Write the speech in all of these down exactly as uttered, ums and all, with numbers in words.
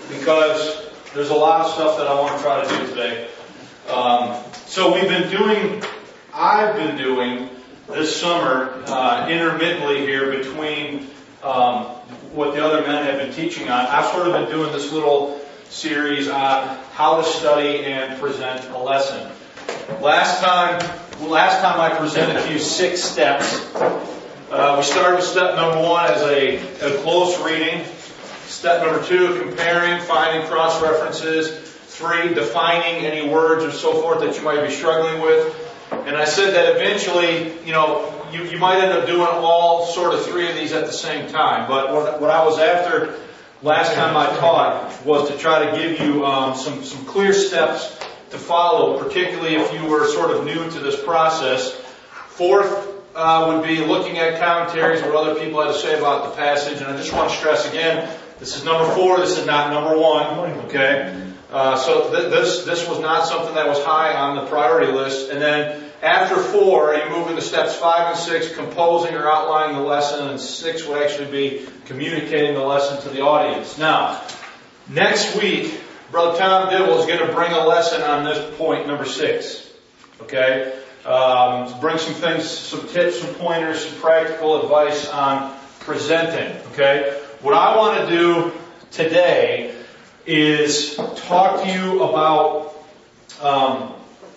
because there's a lot of stuff that I want to try to do today. Um, so we've been doing, I've been doing this summer uh, intermittently here between um, what the other men have been teaching on. I've sort of been doing this little series on how to study and present a lesson. Last time, last time I presented to you six steps. Uh, we started with step number one as a, a close reading. Step number two, comparing, finding cross-references. Three, defining any words or so forth that you might be struggling with. And I said that eventually, you know, you, you might end up doing all sort of three of these at the same time. But what, what I was after last time I taught was to try to give you um, some, some clear steps to follow, particularly if you were sort of new to this process. Fourth uh, would be looking at commentaries, what other people had to say about the passage. And I just want to stress again, this is number four, this is not number one, okay? Uh, so th- this this was not something that was high on the priority list. And then after four, you move into steps five and six, composing or outlining the lesson, and six would actually be communicating the lesson to the audience. Now, next week, Brother Tom Dibble is going to bring a lesson on this point, number six. Okay? Um, bring some things, some tips, some pointers, some practical advice on presenting. Okay? What I want to do today is talk to you about um,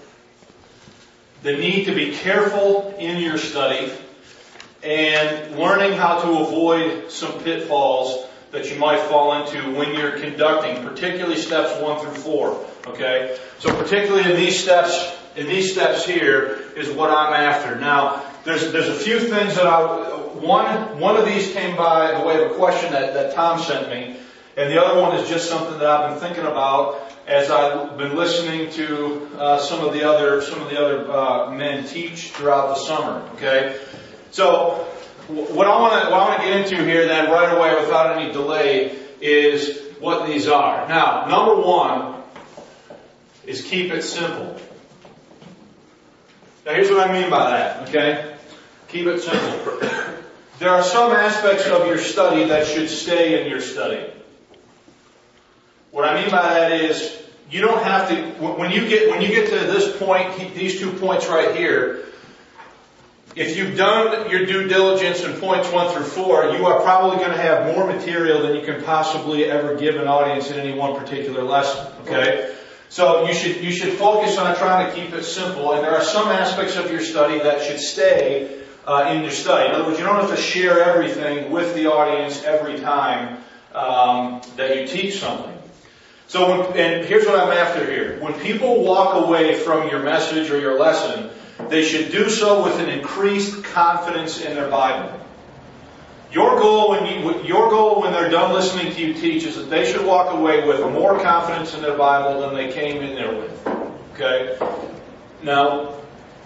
the need to be careful in your study and learning how to avoid some pitfalls that you might fall into when you're conducting, particularly steps one through four. Okay, so particularly in these steps, in these steps here is what I'm after. Now, there's there's a few things that I one one of these came by the way of a question that that Tom sent me. And the other one is just something that I've been thinking about as I've been listening to uh, some of the other some of the other uh, men teach throughout the summer. Okay, so what I want to what I want to get into here then right away without any delay is what these are. Now, number one is keep it simple. Now, here's what I mean by that. Okay, keep it simple. There are some aspects of your study that should stay in your study. What I mean by that is, you don't have to, when you get, when you get to this point, these two points right here, if you've done your due diligence in points one through four, you are probably going to have more material than you can possibly ever give an audience in any one particular lesson, okay? So you should, you should focus on trying to keep it simple, and there are some aspects of your study that should stay uh, in your study. In other words, you don't have to share everything with the audience every time um, that you teach something. So, when, and here's what I'm after here. When people walk away from your message or your lesson, they should do so with an increased confidence in their Bible. Your goal when you, your goal when they're done listening to you teach is that they should walk away with more confidence in their Bible than they came in there with. Okay? Now,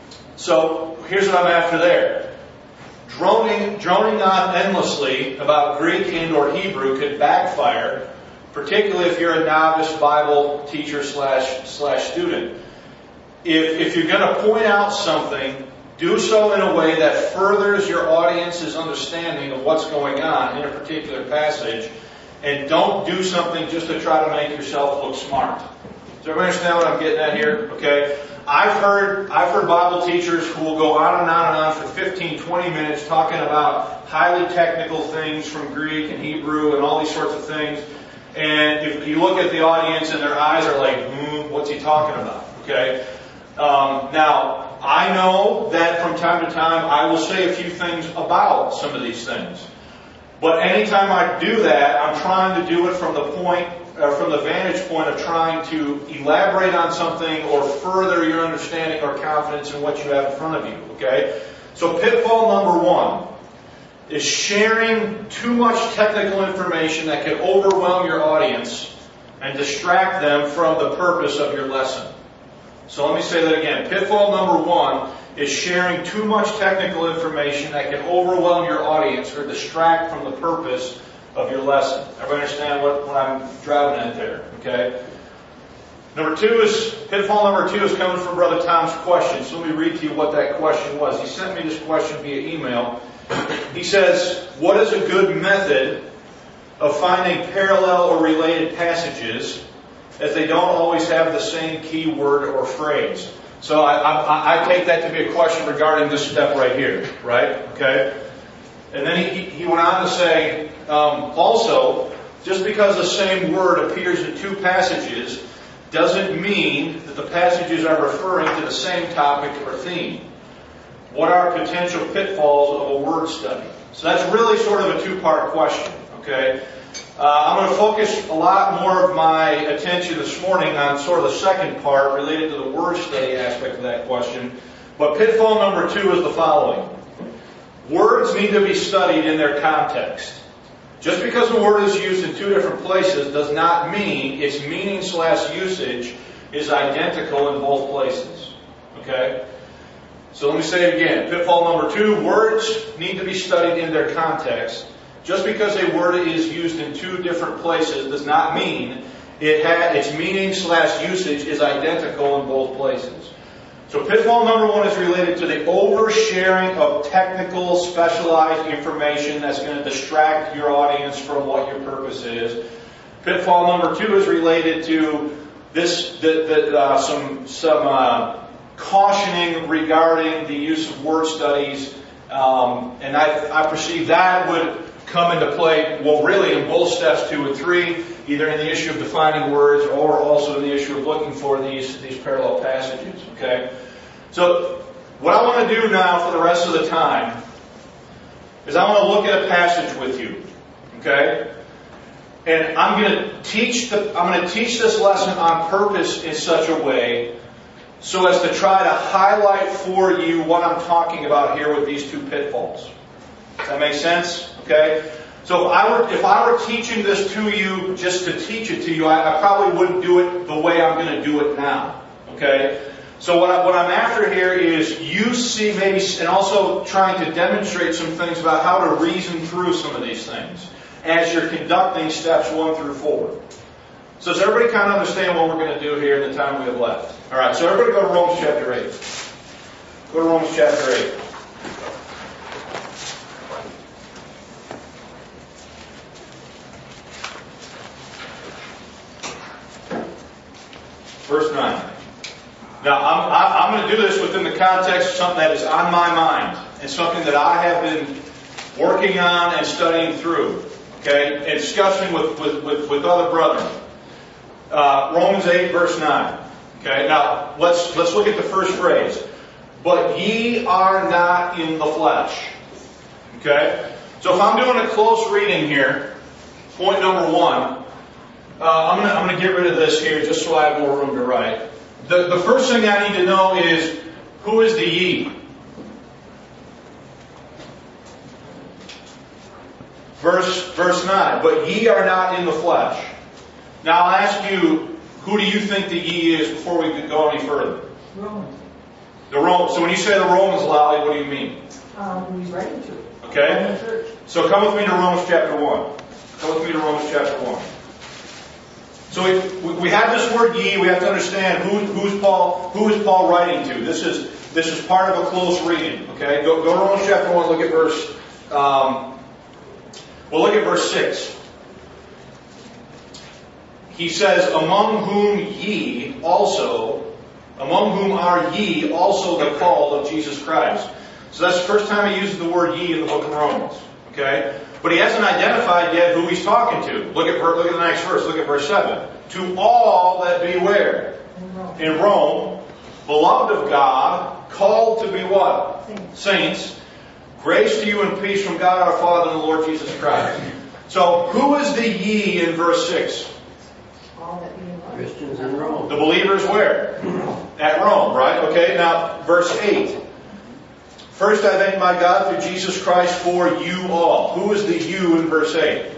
so here's what I'm after there. Droning, droning on endlessly about Greek and or Hebrew could backfire, particularly if you're a novice Bible teacher slash slash student. If, if you're going to point out something, do so in a way that furthers your audience's understanding of what's going on in a particular passage, and don't do something just to try to make yourself look smart. Does everybody understand what I'm getting at here? Okay. I've heard I've heard Bible teachers who will go on and on and on for fifteen, twenty minutes talking about highly technical things from Greek and Hebrew and all these sorts of things. And if you look at the audience and their eyes are like, hmm, what's he talking about? Okay. Um, now, I know that from time to time I will say a few things about some of these things. But anytime I do that, I'm trying to do it from the point, or from the vantage point of trying to elaborate on something or further your understanding or confidence in what you have in front of you. Okay. So pitfall number one is sharing too much technical information that can overwhelm your audience and distract them from the purpose of your lesson. So let me say that again. Pitfall number one is sharing too much technical information that can overwhelm your audience or distract from the purpose of your lesson. Everybody understand what, what I'm driving at there? Okay? Number two is, pitfall number two is coming from Brother Tom's question. So let me read to you what that question was. He sent me this question via email. He says, what is a good method of finding parallel or related passages, as they don't always have the same key word or phrase. So I, I, I take that to be a question regarding this step right here, right? Okay? And then he, he went on to say, um, also, just because the same word appears in two passages doesn't mean that the passages are referring to the same topic or theme. What are potential pitfalls of a word study? So that's really sort of a two-part question, okay? Uh, I'm going to focus a lot more of my attention this morning on sort of the second part related to the word study aspect of that question. But pitfall number two is the following. Words need to be studied in their context. Just because a word is used in two different places does not mean its meaning slash usage is identical in both places. Okay? So let me say it again. Pitfall number two, words need to be studied in their context. Just because a word is used in two different places does not mean it ha- its meaning slash usage is identical in both places. So pitfall number one is related to the oversharing of technical, specialized information that's going to distract your audience from what your purpose is. Pitfall number two is related to this, the, the, uh, some some uh, cautioning regarding the use of word studies, um, and I, I perceive that would come into play, well, really in both steps two and three, either in the issue of defining words or also in the issue of looking for these, these parallel passages, okay? So, what I want to do now for the rest of the time is I want to look at a passage with you, okay? And I'm going to teach the, I'm going to teach this lesson on purpose in such a way so as to try to highlight for you what I'm talking about here with these two pitfalls. Does that make sense? Okay? So if I were if I were teaching this to you just to teach it to you, I, I probably wouldn't do it the way I'm going to do it now. Okay? So what, I, what I'm after here is you see maybe, and also trying to demonstrate some things about how to reason through some of these things as you're conducting steps one through four. So does everybody kind of understand what we're going to do here in the time we have left? All right, so everybody go to Romans chapter eight. Go to Romans chapter eight. Verse nine. Now, I'm, I'm going to do this within the context of something that is on my mind and something that I have been working on and studying through, okay, and discussing with, with, with, with other brethren. Uh, Romans eight, verse nine. Okay, now let's let's look at the first phrase. But ye are not in the flesh. Okay, so if I'm doing a close reading here, point number one. Uh, I'm going I'm to get rid of this here just so I have more room to write. The, the first thing I need to know is, who is the ye? Verse, verse nine. But ye are not in the flesh. Now I'll ask you, who do you think the ye is before we could go any further? Romans. The Romans. So when you say the Romans, Lally, what do you mean? Um, he's writing to it. Okay. Church. So come with me to Romans chapter one. Come with me to Romans chapter one. So we, we have this word ye. We have to understand who, who's Paul. Who is Paul writing to? This is this is part of a close reading. Okay, go go to Romans chapter one. Look at verse. Um, well, look at verse six. He says, "Among whom ye also, among whom are ye also the called of Jesus Christ." So that's the first time he uses the word ye in the book of Romans. Okay. But he hasn't identified yet who he's talking to. Look at look at the next verse. Look at verse seven. To all that be where? In Rome. In Rome, beloved of God, called to be what? Saints. Saints. Grace to you and peace from God our Father and the Lord Jesus Christ. So who is the ye in verse six? All that be in Rome. Christians in Rome. The believers where? At Rome, right? Okay, now verse eight. First I thank my God through Jesus Christ for you all. Who is the you in verse eight?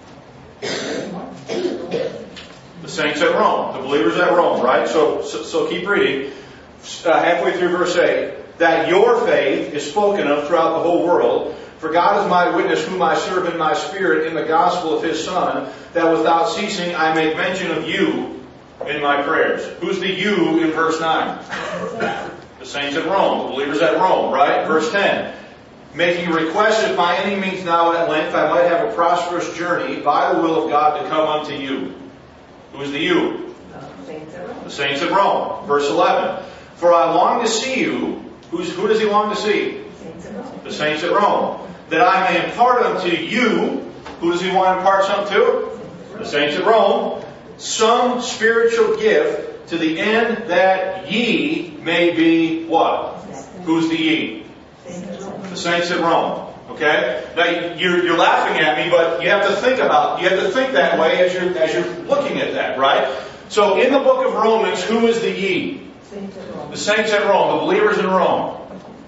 The saints at Rome. The believers at Rome, right? So, so, so keep reading. Uh, halfway through verse eight. That your faith is spoken of throughout the whole world. For God is my witness whom I serve in my spirit in the gospel of His Son, that without ceasing I make mention of you in my prayers. Who's the you in verse nine? The saints at Rome, the believers at Rome, right? Verse ten. making request if by any means now at length I might have a prosperous journey by the will of God to come unto you. Who is the you? Uh, Saints at Rome. The saints at Rome. Verse eleven. For I long to see you. Who's, who does he long to see? Saints at Rome. The saints at Rome. That I may impart unto you. Who does he want to impart something to? The saints at Rome. Some spiritual gift to the end that ye may be what? Who's the ye? Saints at Rome. The saints at Rome. Okay? Now you're, you're laughing at me, but you have to think about, you have to think that way as you're, as you're looking at that, right? So in the book of Romans, who is the ye? Saints at Rome. The saints at Rome, the believers in Rome.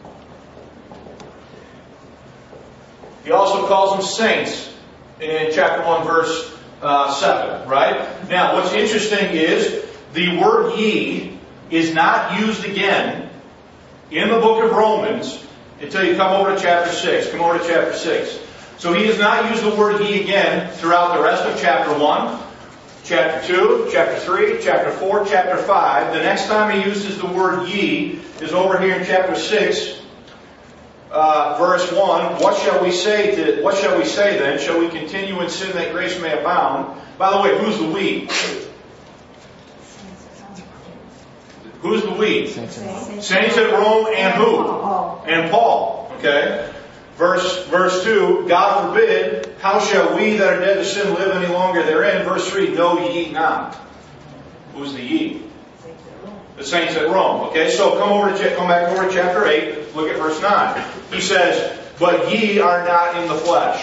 He also calls them saints in chapter one, verse uh, seven, right? Now, what's interesting is the word ye is not used again in the book of Romans until you come over to chapter six. Come over to chapter six. So he does not use the word ye again throughout the rest of chapter one, chapter two, chapter three, chapter four, chapter five. The next time he uses the word ye is over here in chapter six. Uh, verse one, what shall we say to, what shall we say then? Shall we continue in sin that grace may abound? By the way, who's the we? Who's the we? Saints Saints at Rome and who? Paul. And Paul. Okay? Verse, verse two, God forbid, how shall we that are dead to sin live any longer therein? Verse three, know ye not. Who's the ye? Saints at Rome. The saints at Rome. Okay, so come over to come back over to chapter eight. Look at verse nine. He says, "But ye are not in the flesh."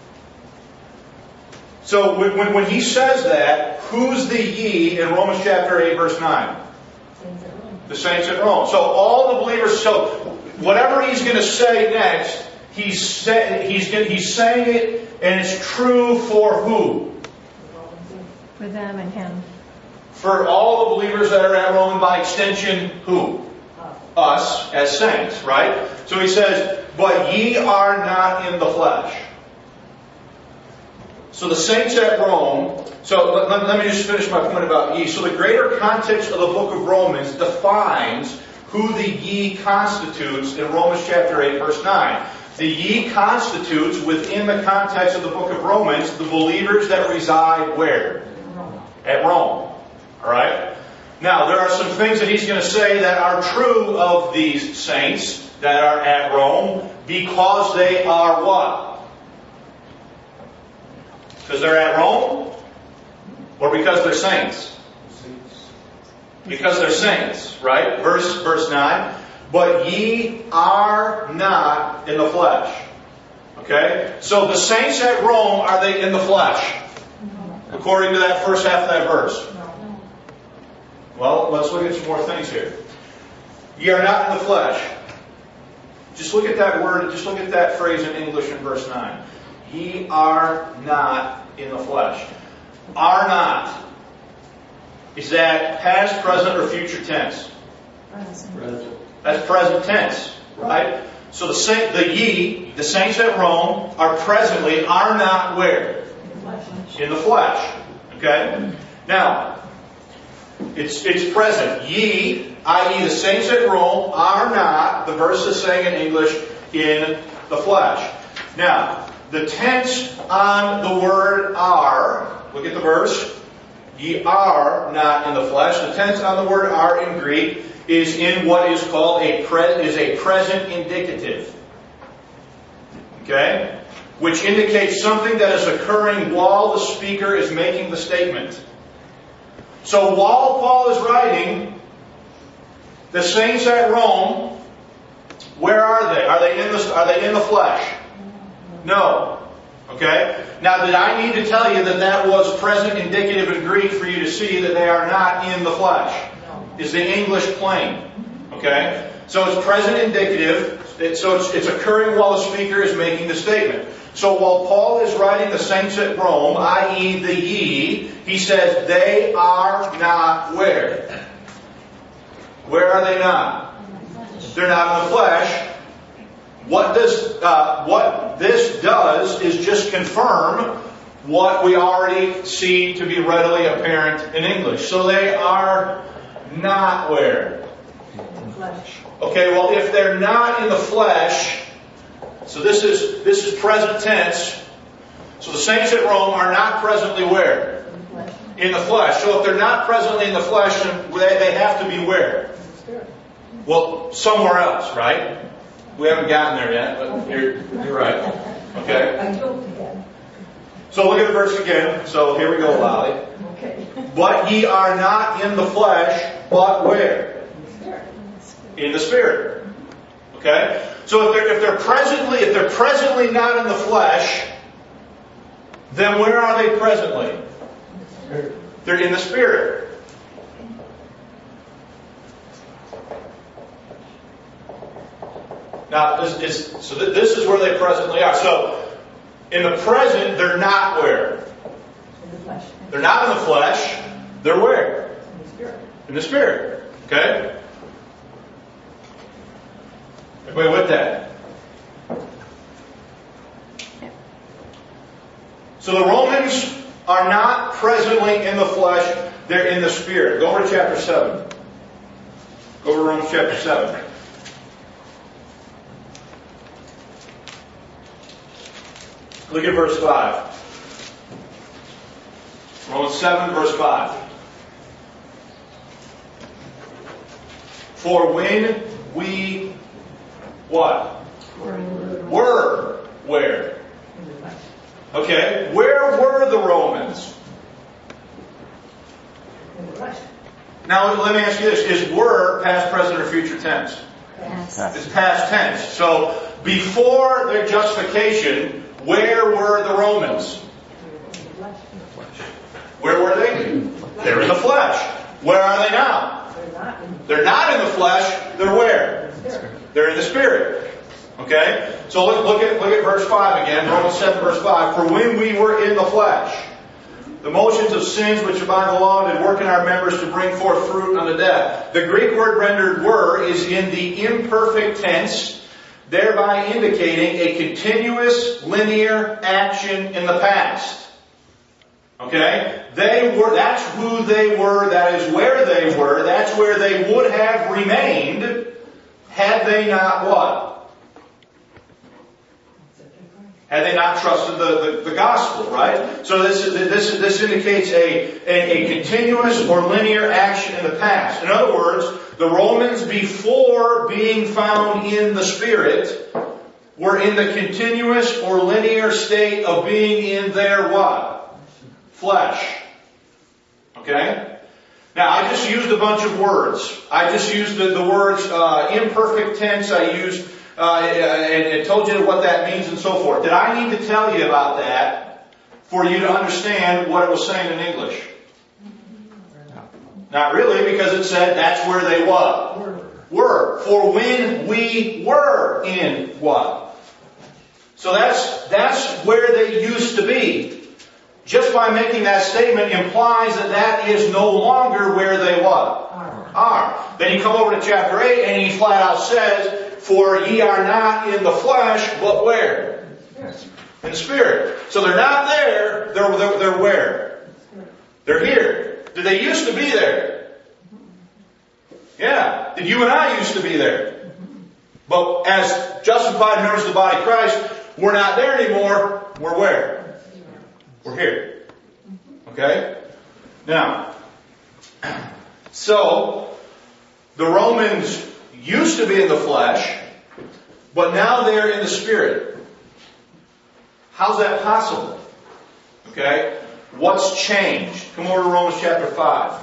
So when, when, when he says that, who's the ye in Romans chapter eight, verse nine? Saints at Rome. The saints at Rome. So all the believers. So whatever he's going to say next, he's say, he's he's saying it, and it's true for who? For them and him. For all the believers that are at Rome, and by extension, who? Us as saints, right? So he says, but ye are not in the flesh. So the saints at Rome, so let, let, let me just finish my point about ye. So the greater context of the book of Romans defines who the ye constitutes in Romans chapter eight, verse nine. The ye constitutes, within the context of the book of Romans, the believers that reside where? At Rome. Alright? Now, there are some things that he's going to say that are true of these saints that are at Rome because they are what? Because they're at Rome? Or because they're saints? Because they're saints, right? Verse, verse nine. But ye are not in the flesh. Okay? So the saints at Rome, are they in the flesh? According to that first half of that verse. Well, let's look at some more things here. Ye are not in the flesh. Just look at that word, just look at that phrase in English in verse nine. Ye are not in the flesh. Are not. Is that past, present, or future tense? Present. That's present tense, right? So the saint, the ye, the saints at Rome, are presently, are not where? In the flesh. In the flesh. Okay? Now, It's, it's present. Ye, that is the saints at Rome, are not, the verse is saying in English, in the flesh. Now, the tense on the word are, look at the verse, ye are not in the flesh. The tense on the word are in Greek is in what is called a, pre, is a present indicative. Okay? Which indicates something that is occurring while the speaker is making the statement. So while Paul is writing, the saints at Rome, where are they? Are they in the, are they in the flesh? No. Okay? Now, did I need to tell you that that was present indicative in Greek for you to see that they are not in the flesh? Is the English plain? Okay? So it's present indicative. It, so it's, it's occurring while the speaker is making the statement. So while Paul is writing the saints at Rome, that is the ye, he says they are not where? Where are they not? They're not in the flesh. What this, uh, what this does is just confirm what we already see to be readily apparent in English. So they are not where? Flesh. Okay, well, if they're not in the flesh, So this is this is present tense. So the saints at Rome are not presently where? In the flesh. So if they're not presently in the flesh, then they, they have to be where? Well, somewhere else, right? We haven't gotten there yet, but you're, you're right. Okay? So look at the verse again. So here we go, Lolly. Okay. But ye are not in the flesh, but where? In the Spirit. Okay? So if they're, if they're presently, if they're presently not in the flesh, then where are they presently? They're in the Spirit. Now, this is, so this is where they presently are. So, in the present, they're not where? In the flesh. They're not in the flesh. They're where? In the Spirit. In the Spirit. Okay? Everybody with that? So the Romans are not presently in the flesh. They're in the Spirit. Go over to chapter seven. Go over to Romans chapter seven. Look at verse five. Romans seven, verse five. For when we, what? Were. Where? Okay. Where were the Romans? In the flesh. Now, let me ask you this. Is were past, present, or future tense? Yes. It's past tense. So, before their justification, where were the Romans? Where were they? They're in the flesh. Where are they now? They're not in They're not in the flesh. They're where? the Spirit. They're in the Spirit. Okay? So look, look at look at verse five again. Romans seven, verse five. For when we were in the flesh, the motions of sins which are by the law did work in our members to bring forth fruit unto death. The Greek word rendered were is in the imperfect tense, thereby indicating a continuous linear action in the past. Okay? They were, that's who they were, that is where they were, that's where they would have remained had they not what? Had they not trusted the, the, the gospel, right? So this, this, this indicates a, a, a continuous or linear action in the past. In other words, the Romans, before being found in the Spirit, were in the continuous or linear state of being in their what? Flesh. Okay? Now, I just used a bunch of words. I just used the, the words uh, imperfect tense. I used uh, and, and told you what that means and so forth. Did I need to tell you about that for you to understand what it was saying in English? Not really, because it said that's where they what? Were. Were. For when we were in what? So that's, that's where they used to be. Just by making that statement implies that that is no longer where they what? Are. Are. Then you come over to chapter eight and he flat out says, for ye are not in the flesh, but where? Yes. In the Spirit. So they're not there, they're, they're, they're where? They're here. Did they used to be there? Yeah. Did you and I used to be there? But as justified members of the body of Christ, we're not there anymore. We're where? We're here. Okay? Now, so, the Romans used to be in the flesh, but now they're in the Spirit. How's that possible? Okay? What's changed? Come over to Romans chapter five.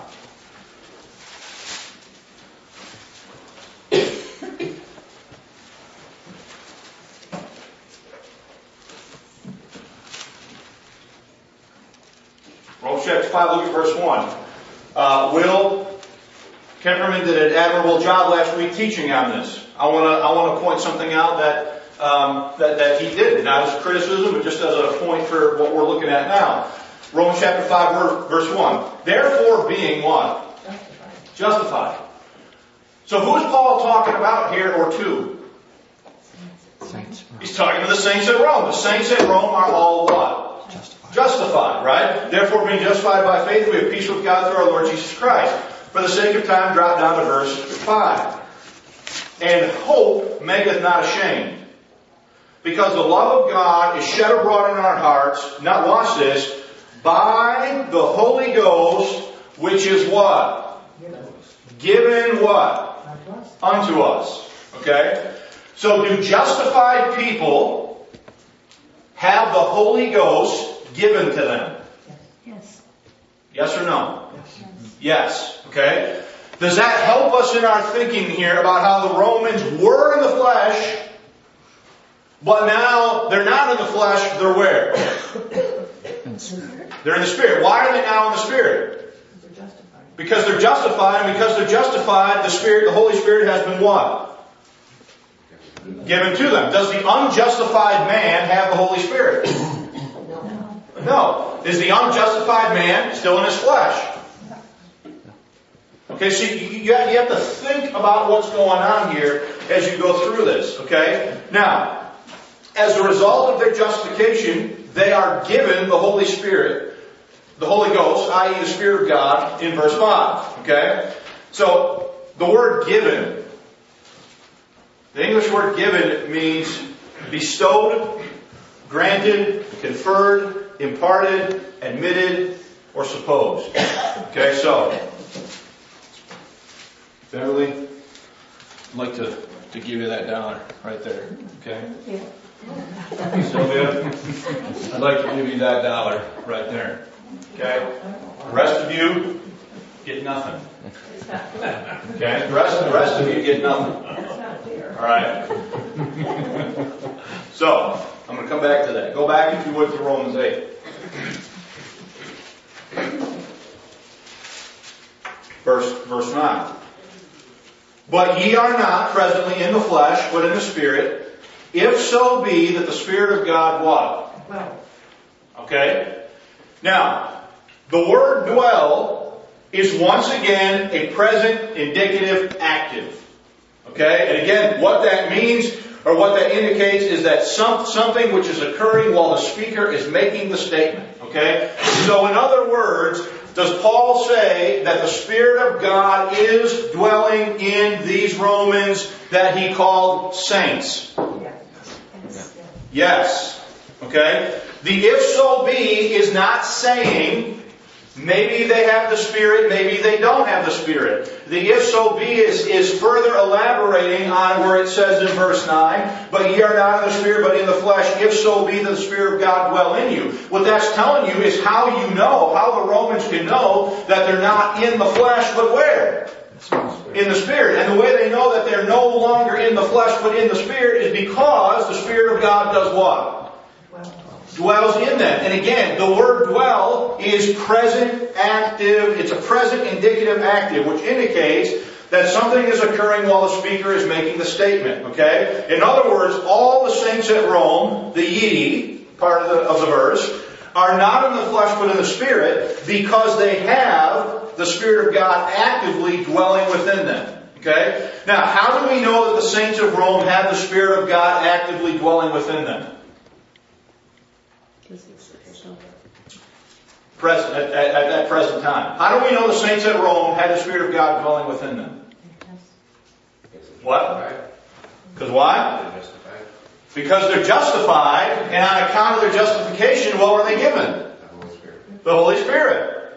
Romans chapter five, look at verse one. Uh, Will Kemperman did an admirable job last week teaching on this. I want to I want to point something out that um, that that he did, not as a criticism, but just as a point for what we're looking at now. Romans chapter five, verse one. Therefore, being what? Justified. Justified. So who's Paul talking about here, or to? Saints. He's talking to the saints at Rome. The saints at Rome are all what? Justified. Justified, right? Therefore, being justified by faith, we have peace with God through our Lord Jesus Christ. For the sake of time, drop down to verse five. And hope maketh not ashamed. Because the love of God is shed abroad in our hearts, now watch this, by the Holy Ghost, which is what? Given what? Unto us. Okay? So do justified people have the Holy Ghost given to them? Yes. Yes or no? Yes. Yes. Okay? Does that help us in our thinking here about how the Romans were in the flesh, but now they're not in the flesh, they're where? They're in the Spirit. Why are they now in the Spirit? They're justified. Because they're justified, and because they're justified, the Spirit, the Holy Spirit has been what? Given to them. Does the unjustified man have the Holy Spirit? No. No. Is the unjustified man still in his flesh? Okay, so you have to think about what's going on here as you go through this, okay? Now, as a result of their justification, they are given the Holy Spirit, the Holy Ghost, that is the Spirit of God, in verse five, okay? So, the word given, the English word given means bestowed, granted, conferred, imparted, admitted, or supposed. Okay, so, Beverly, I'd like to, to give you that dollar right there. Okay? Yeah. Sylvia, I'd like to give you that dollar right there. Okay? The rest of you get nothing. Okay? The rest, the rest of you get nothing. Alright? So, I'm going to come back to that. Go back, if you would, to Romans eight. Verse, verse nine. But ye are not presently in the flesh, but in the Spirit, if so be that the Spirit of God what? Well. Okay? Now, the word dwell is once again a present, indicative, active. Okay? And again, what that means, or what that indicates, is that some, something which is occurring while the speaker is making the statement. Okay? So in other words, does Paul say that the Spirit of God is dwelling in these Romans that he called saints? Yes. Yes. Okay? The if so be is not saying maybe they have the Spirit, maybe they don't have the Spirit. The if so be is, is further elaborating on where it says in verse nine, but ye are not in the Spirit, but in the flesh, if so be that the Spirit of God dwell in you. What that's telling you is how you know, how the Romans can know that they're not in the flesh, but where? In the Spirit. And the way they know that they're no longer in the flesh, but in the Spirit, is because the Spirit of God does what? Dwells in them. And again, the word dwell is present active. It's a present indicative active, which indicates that something is occurring while the speaker is making the statement. Okay? In other words, all the saints at Rome, the ye, part of the, of the verse, are not in the flesh but in the Spirit because they have the Spirit of God actively dwelling within them. Okay? Now, how do we know that the saints of Rome have the Spirit of God actively dwelling within them? Present, at, at, at that present time. How do we know the saints at Rome had the Spirit of God dwelling within them? What? Because why? Because they're justified, and on account of their justification, what were they given? The Holy Spirit.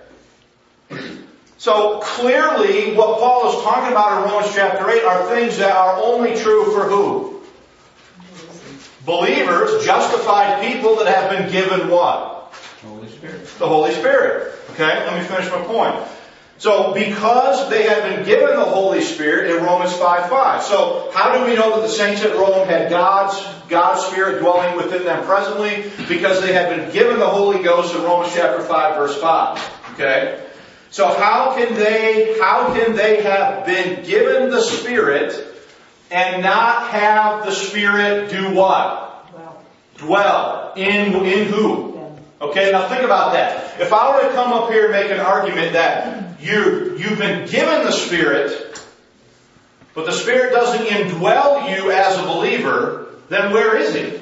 So clearly, what Paul is talking about in Romans chapter eight are things that are only true for who? Believers, justified people that have been given what? Holy Spirit. The Holy Spirit. Okay, let me finish my point. So, because they had been given the Holy Spirit in Romans five five. So, how do we know that the saints at Rome had God's, God's Spirit dwelling within them presently? Because they had been given the Holy Ghost in Romans chapter five verse five. Okay? So, how can they, how can they have been given the Spirit and not have the Spirit do what? Well. Dwell. In, in who? Okay, now think about that. If I were to come up here and make an argument that you, you've been given the Spirit, but the Spirit doesn't indwell you as a believer, then where is He?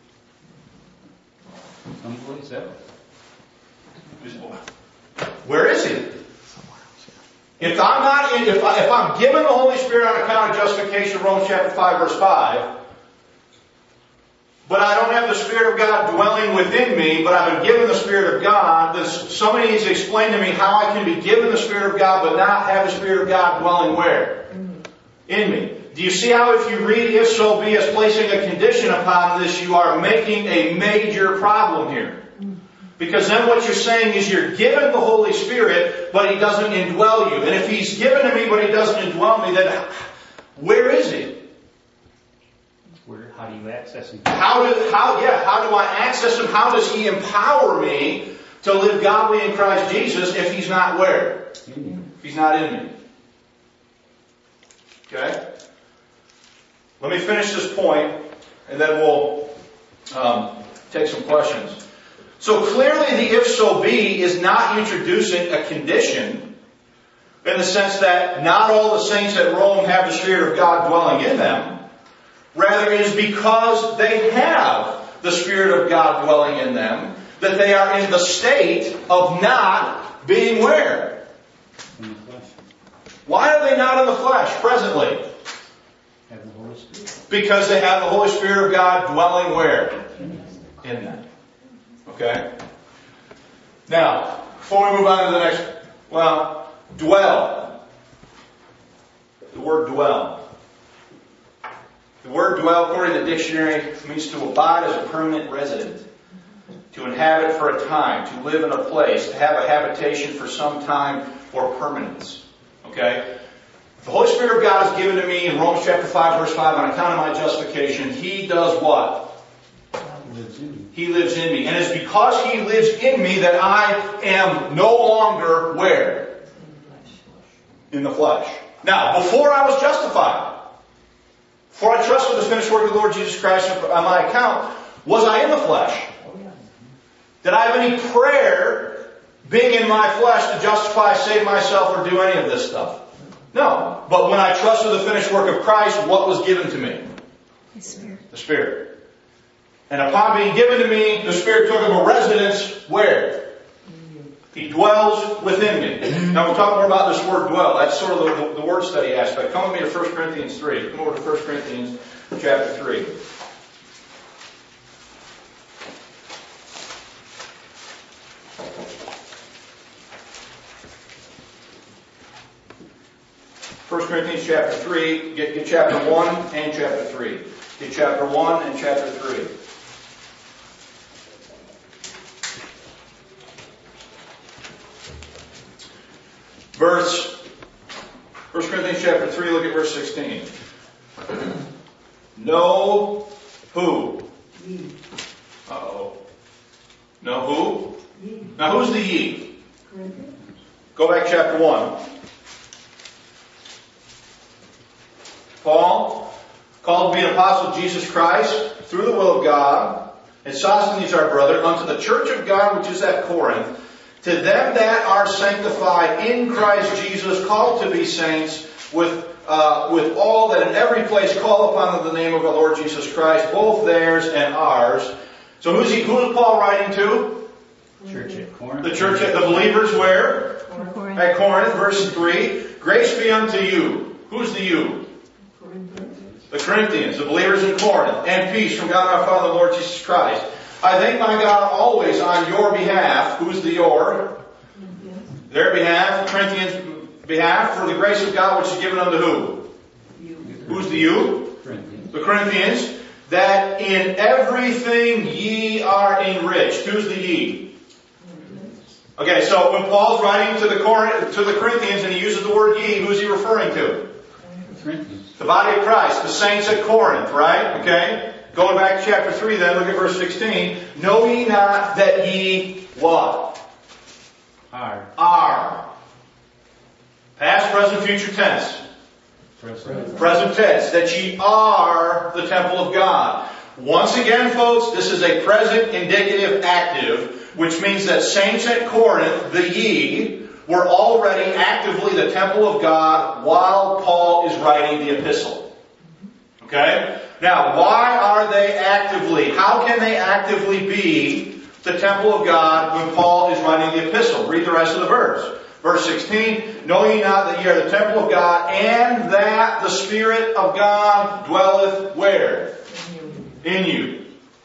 Where is He? If I'm not in, if, I, if I'm given the Holy Spirit on account of justification, Romans chapter five verse five, but I don't have the Spirit of God dwelling within me, but I've been given the Spirit of God. This, somebody needs to explain to me how I can be given the Spirit of God, but not have the Spirit of God dwelling where? In me. Do you see how if you read if so be as placing a condition upon this, you are making a major problem here? Because then what you're saying is you're given the Holy Spirit, but He doesn't indwell you. And if He's given to me, but He doesn't indwell me, then where is He? Where, how do you access Him? How do, how, yeah, how do I access Him? How does He empower me to live godly in Christ Jesus if He's not where? If He's not in me. Okay? Let me finish this point, and then we'll um, take some questions. So clearly the if so be is not introducing a condition in the sense that not all the saints at Rome have the Spirit of God dwelling in them. Rather, it is because they have the Spirit of God dwelling in them that they are in the state of not being where? In the flesh. Why are they not in the flesh presently? Have the Holy Spirit. Because they have the Holy Spirit of God dwelling where? In them. Okay? Now, before we move on to the next, well, dwell. The word dwell. The word dwell, according to the dictionary, means to abide as a permanent resident, to inhabit for a time, to live in a place, to have a habitation for some time or permanence. Okay? The Holy Spirit of God is given to me in Romans chapter five, verse five, on account of my justification. He does what? Lives in you. He lives in me. And it's because He lives in me that I am no longer where? In the flesh. Now, before I was justified, before I trusted the finished work of the Lord Jesus Christ on my account, was I in the flesh? Did I have any prayer being in my flesh to justify, save myself, or do any of this stuff? No. But when I trusted the finished work of Christ, what was given to me? The Spirit. The Spirit. And upon being given to me, the Spirit took up a residence where? He dwells within me. Now we'll talk more about this word dwell. That's sort of the, the word study aspect. Come with me to First Corinthians three. Come over to First Corinthians chapter three. First Corinthians chapter three. Get, get chapter one and chapter three. Get chapter one and chapter three. Verse, First Corinthians chapter three, look at verse sixteen. Know who? Uh-oh. Know who? Now who's the ye? Go back chapter one. Paul, called to be an apostle of Jesus Christ, through the will of God, and Sosthenes our brother, unto the church of God which is at Corinth, to them that are sanctified in Christ Jesus, called to be saints, with uh, with all that in every place call upon the name of our Lord Jesus Christ, both theirs and ours. So who's he? Who is Paul writing to? Church at Corinth. The church at the believers where? Corinth. At Corinth, verse three. Grace be unto you. Who's the you? The Corinthians, the believers in Corinth, and peace from God our Father, the Lord Jesus Christ. I thank my God always on your behalf. Who's the your? Their behalf, Corinthians' behalf, for the grace of God which is given unto who? You. Who's the you? Corinthians. The Corinthians. That in everything ye are enriched. Who's the ye? Okay, so when Paul's writing to the Corinth, to the Corinthians and he uses the word ye, who's he referring to? Corinthians. The body of Christ, the saints at Corinth, right? Okay? Going back to chapter three then, look at verse sixteen. Know ye not that ye what? Are. Are. Past, present, future tense. Present. Present tense. That ye are the temple of God. Once again, folks, this is a present indicative active, which means that saints at Corinth, the ye, were already actively the temple of God while Paul is writing the epistle. Okay? Now, why are they actively? How can they actively be the temple of God when Paul is writing the epistle? Read the rest of the verse. Verse sixteen, know ye not that ye are the temple of God, and that the Spirit of God dwelleth where? In you.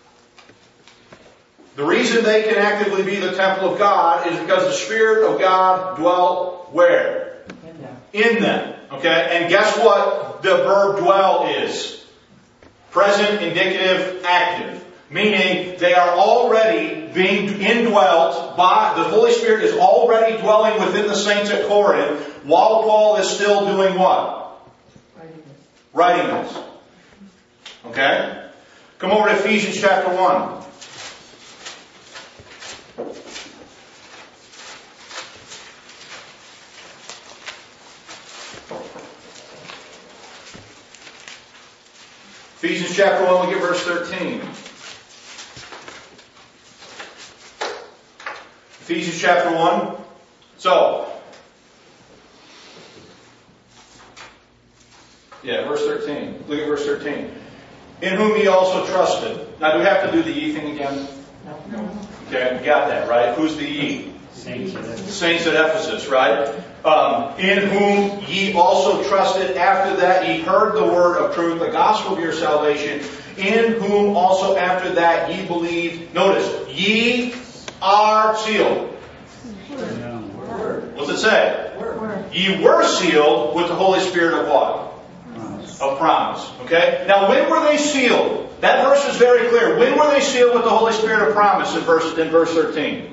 The reason they can actively be the temple of God is because the Spirit of God dwelt where? In them. Okay? And guess what the verb dwell is? Present, indicative, active. Meaning they are already being indwelt by, the Holy Spirit is already dwelling within the saints at Corinth while Paul is still doing what? Writing this. Okay? Come over to Ephesians chapter one. Ephesians chapter one, look at verse thirteen. Ephesians chapter one. So, yeah, verse thirteen. Look at verse thirteen. In whom ye also trusted. Now, do we have to do the ye thing again? No. Okay, we got that, right? Who's the ye? Saints of Ephesus. Saints at Ephesus, right? Um, in whom ye also trusted. After that ye heard the word of truth, the gospel of your salvation. In whom also after that ye believed. Notice, ye are sealed. No. What's it say? Word. Ye were sealed with the Holy Spirit of what? Promise. Of promise. Okay? Now when were they sealed? That verse is very clear. When were they sealed with the Holy Spirit of promise in verse, in verse thirteen?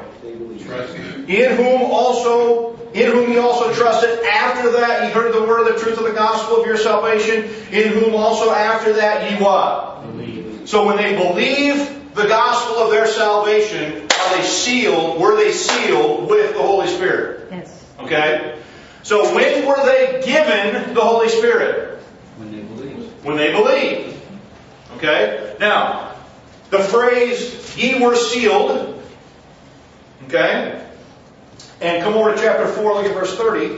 In whom also, in whom ye also trusted. After that ye heard the word of the truth of the gospel of your salvation. In whom also after that ye what? Believe. So when they believe the gospel of their salvation, are they sealed? Were they sealed with the Holy Spirit? Yes. Okay? So when were they given the Holy Spirit? When they believe. When they believed. Okay? Now, the phrase, ye were sealed. Okay? And come over to chapter four, look at verse thirty.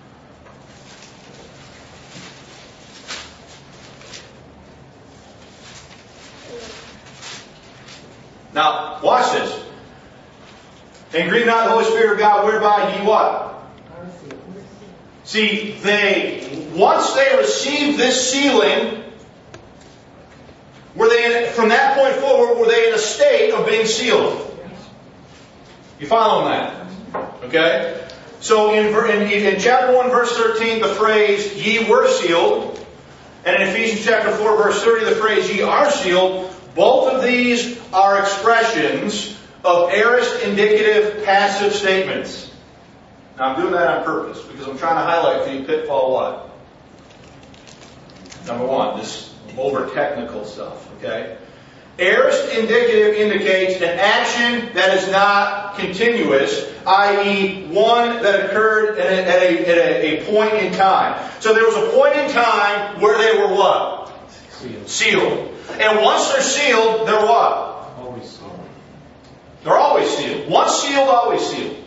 Now, watch this. And grieve not the Holy Spirit of God, whereby ye what? See, they, once they received this sealing, were they in, from that point forward, were they in a state of being sealed? You following that? Okay? So in, in, in chapter one, verse thirteen, the phrase, ye were sealed. And in Ephesians chapter four, verse thirty, the phrase, ye are sealed. Both of these are expressions of aorist, indicative, passive statements. Now I'm doing that on purpose because I'm trying to highlight for you pitfall what? Number one, this over technical stuff, okay? Aorist indicative indicates an action that is not continuous, that is one that occurred at a, at, a, at a, a point in time. So there was a point in time where they were what? Sealed. Sealed. And once they're sealed, they're what? Always sealed. They're always sealed. Once sealed, always sealed.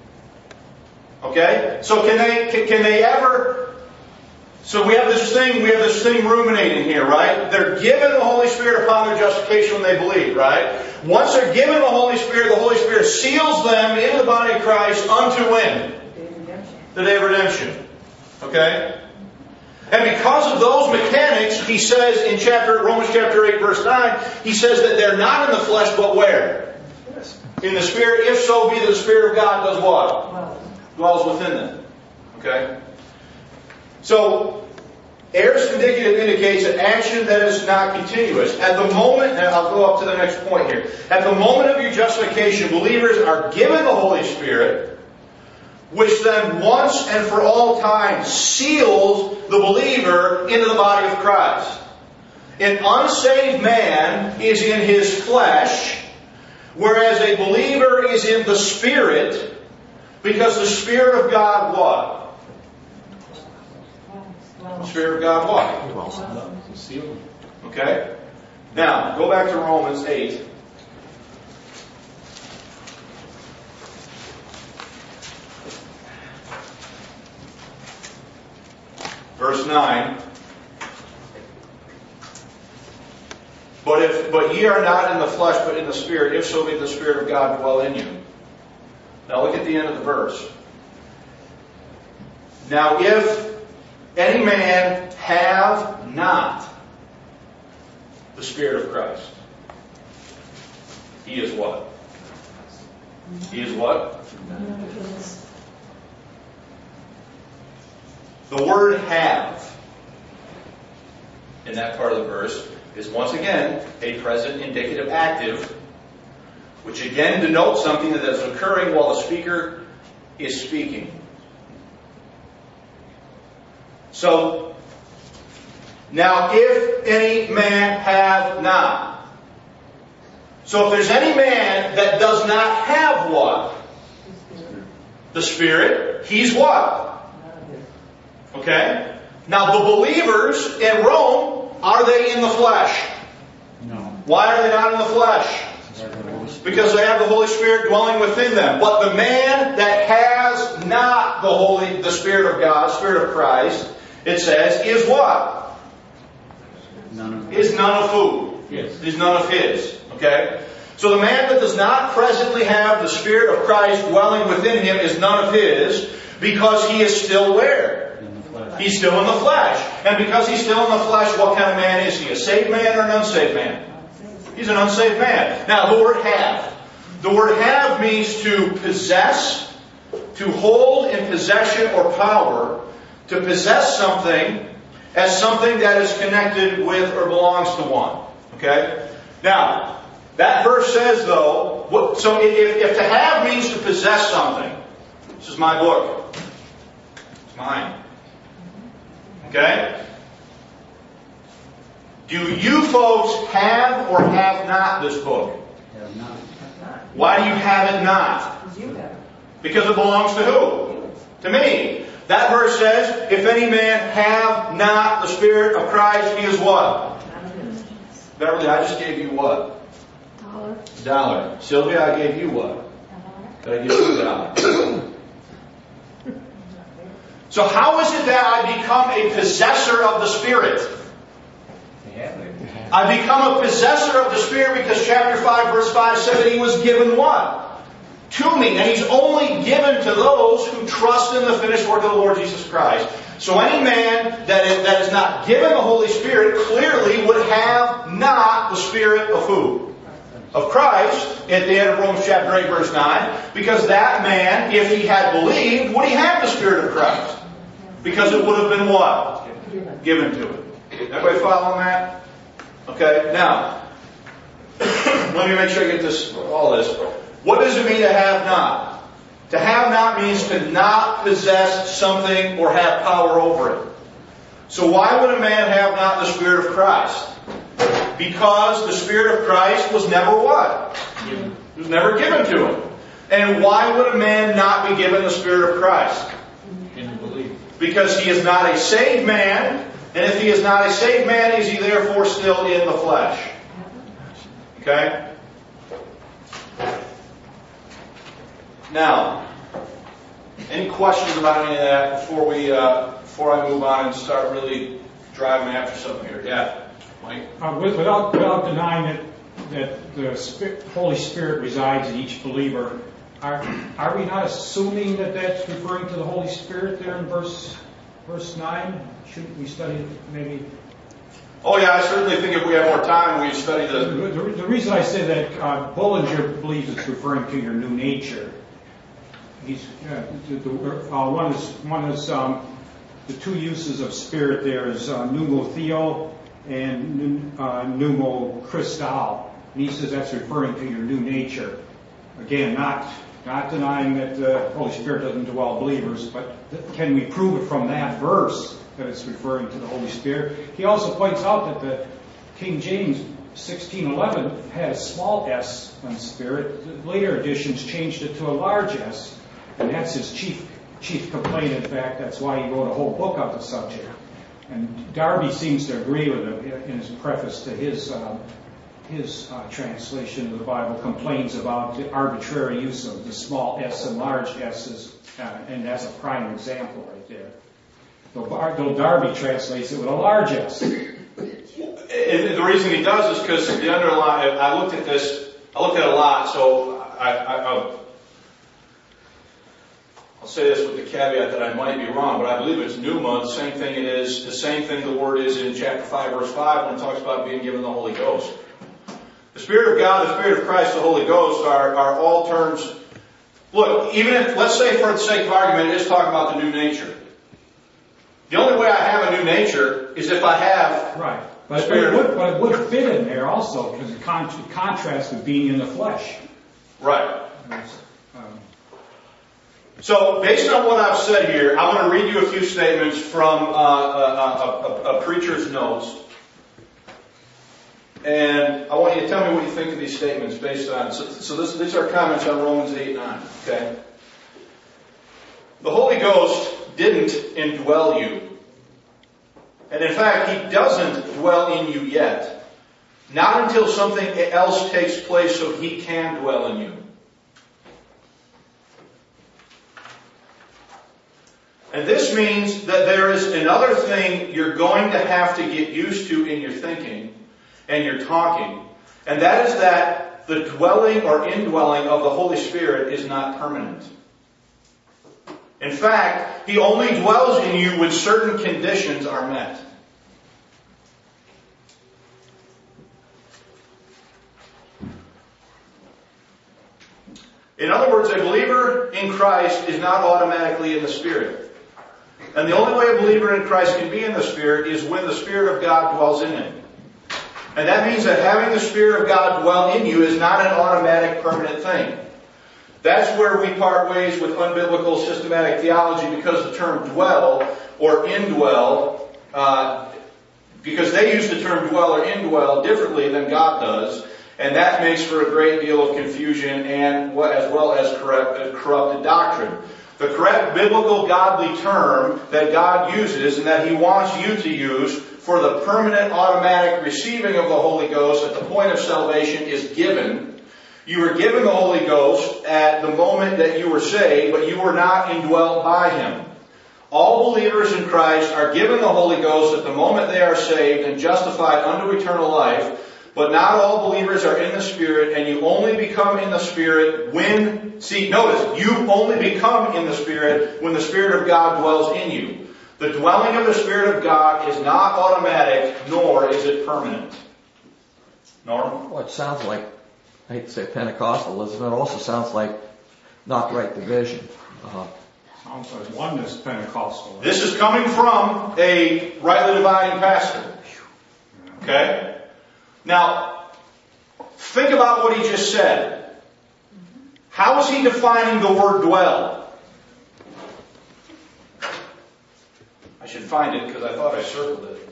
Okay? So can they, can, can they ever... So we have this thing, we have this thing ruminating here, right? They're given the Holy Spirit upon their justification when they believe, right? Once they're given the Holy Spirit, the Holy Spirit seals them into the body of Christ unto when? The day of redemption. Okay? And because of those mechanics, he says in chapter Romans chapter eight, verse nine, he says that they're not in the flesh, but where? In the Spirit, if so be that the Spirit of God does what? Dwells within them. Okay? So, aorist indicative indicates an action that is not continuous. At the moment, and I'll go up to the next point here. At the moment of your justification, believers are given the Holy Spirit, which then once and for all time seals the believer into the body of Christ. An unsaved man is in his flesh, whereas a believer is in the Spirit, because the Spirit of God what? The Spirit of God what? Sealed. Okay? Now, go back to Romans eight. Verse nine. But if but ye are not in the flesh, but in the Spirit, if so be the Spirit of God dwell in you. Now look at the end of the verse. Now if any man have not the Spirit of Christ. He is what? He is what? The word have in that part of the verse is once again a present indicative active, which again denotes something that is occurring while the speaker is speaking. So, now if any man have not. So if there's any man that does not have what? The Spirit, he's what? Okay? Now the believers in Rome, are they in the flesh? No. Why are they not in the flesh? Because they have the Holy Spirit dwelling within them. But the man that has not the Holy, the Spirit of God, Spirit of Christ, it says, is what? None of Is none of who? Yes. Is none of his. Okay? So the man that does not presently have the Spirit of Christ dwelling within him is none of his, because he is still where? In the flesh. He's still in the flesh. And because he's still in the flesh, what kind of man is he? A saved man or an unsaved man? He's an unsaved man. Now, the word have. The word have means to possess, to hold in possession or power, to possess something as something that is connected with or belongs to one. Okay? Now, that verse says, though, what, so if, if to have means to possess something, this is my book. It's mine. Okay? Do you folks have or have not this book? Have not. Why do you have it not? You have it. Because it belongs to who? To me. That verse says, if any man have not the Spirit of Christ, he is what? Beverly, I just gave you what? Dollar. Dollar. Sylvia, I gave you what? Did I give you a dollar? So how is it that I become a possessor of the Spirit? I become a possessor of the Spirit because chapter five verse five said that he was given what? To me. And he's only given to those who trust in the finished work of the Lord Jesus Christ. So any man that is, that is not given the Holy Spirit clearly would have not the Spirit of who? Of Christ at the end of Romans chapter eight verse nine. Because that man, if he had believed, would he have the Spirit of Christ? Because it would have been what? Given to him. Everybody following that? Okay, now, let me make sure I get this, all this. What does it mean to have not? To have not means to not possess something or have power over it. So why would a man have not the Spirit of Christ? Because the Spirit of Christ was never what? It was never given to him. And why would a man not be given the Spirit of Christ? Didn't believe. Because he is not a saved man. And if he is not a saved man, is he therefore still in the flesh? Okay? Now, any questions about any of that before we, uh, before I move on and start really driving after something here? Yeah, Mike. Uh, without, without denying that, that the Spirit, Holy Spirit resides in each believer, are, are we not assuming that that's referring to the Holy Spirit there in verse verse nine? Shouldn't we study it maybe? Oh yeah, I certainly think if we have more time, we study the... The, the, the reason I say that, uh, Bullinger believes it's referring to your new nature. He's, uh, the, the, uh, one is, one is um, the two uses of spirit there is uh, pneumotheo and uh, pneumocristal. And he says that's referring to your new nature. Again, not not denying that the Holy Spirit doesn't dwell believers, but can we prove it from that verse that it's referring to the Holy Spirit? He also points out that the King James sixteen eleven had a small s on Spirit. The later editions changed it to a large s, and that's his chief chief complaint. In fact, that's why he wrote a whole book on the subject. And Darby seems to agree with him in his preface to his um, his uh, translation of the Bible. Complains about the arbitrary use of the small s and large s's, uh, and that's a prime example right there. Though, Bar- though Darby translates it with a large s. And the reason he does is because the underlying, I looked at this, I looked at it a lot, so I, I, I'll, I'll say this with the caveat that I might be wrong, but I believe it's pneuma, the same thing it is, the same thing the word is in chapter five, verse five, when it talks about being given the Holy Ghost. The Spirit of God, the Spirit of Christ, the Holy Ghost are, are all terms. Look, even if, let's say for the sake of argument, it is talking about the new nature. The only way I have a new nature is if I have Right. But, Spirit. it would, but it would fit in there also, because it con- contrasts with being in the flesh. Right. Um, So, based on what I've said here, I'm going to read you a few statements from uh, a, a, a, a preacher's notes. And I want you to tell me what you think of these statements based on... So, so this, these are comments on Romans eight nine. Okay? The Holy Ghost didn't indwell you. And in fact, He doesn't dwell in you yet. Not until something else takes place so He can dwell in you. And this means that there is another thing you're going to have to get used to in your thinking and your talking. And that is that the dwelling or indwelling of the Holy Spirit is not permanent. In fact, He only dwells in you when certain conditions are met. In other words, a believer in Christ is not automatically in the Spirit. And the only way a believer in Christ can be in the Spirit is when the Spirit of God dwells in him. And that means that having the Spirit of God dwell in you is not an automatic, permanent thing. That's where we part ways with unbiblical systematic theology, because the term dwell or indwell, uh, because they use the term dwell or indwell differently than God does, and that makes for a great deal of confusion and as well as corrupt, corrupted doctrine. The correct biblical godly term that God uses and that He wants you to use for the permanent automatic receiving of the Holy Ghost at the point of salvation is given. You were given the Holy Ghost at the moment that you were saved, but you were not indwelt by Him. All believers in Christ are given the Holy Ghost at the moment they are saved and justified unto eternal life, but not all believers are in the Spirit, and you only become in the Spirit when, see, notice, you only become in the Spirit when the Spirit of God dwells in you. The dwelling of the Spirit of God is not automatic, nor is it permanent. Norm? Well, it sounds like, I hate to say Pentecostalism, it also sounds like not right division. Uh, sounds like oneness Pentecostal. This is coming from a rightly dividing pastor. Okay? Now, think about what he just said. How is he defining the word dwell? I should find it because I thought I circled it.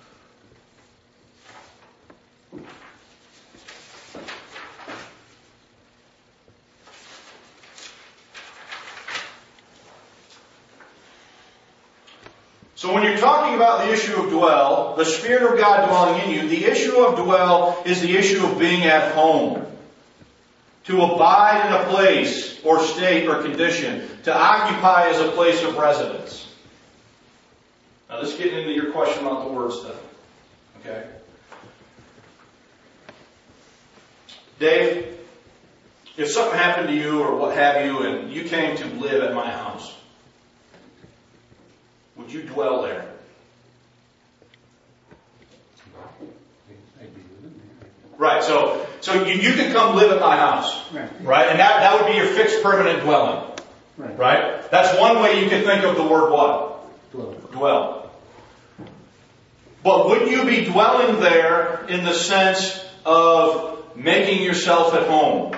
So when you're talking about the issue of dwell, the Spirit of God dwelling in you, the issue of dwell is the issue of being at home. To abide in a place or state or condition. To occupy as a place of residence. Now let's get into your question about the word stuff. Okay? Dave, if something happened to you or what have you and you came to live at my house, would you dwell there? Right, so so you, you could come live at my house. Right. Right? And that, that would be your fixed permanent dwelling. Right. Right? That's one way you can think of the word what? Dwell. Dwell. But would you be dwelling there in the sense of making yourself at home?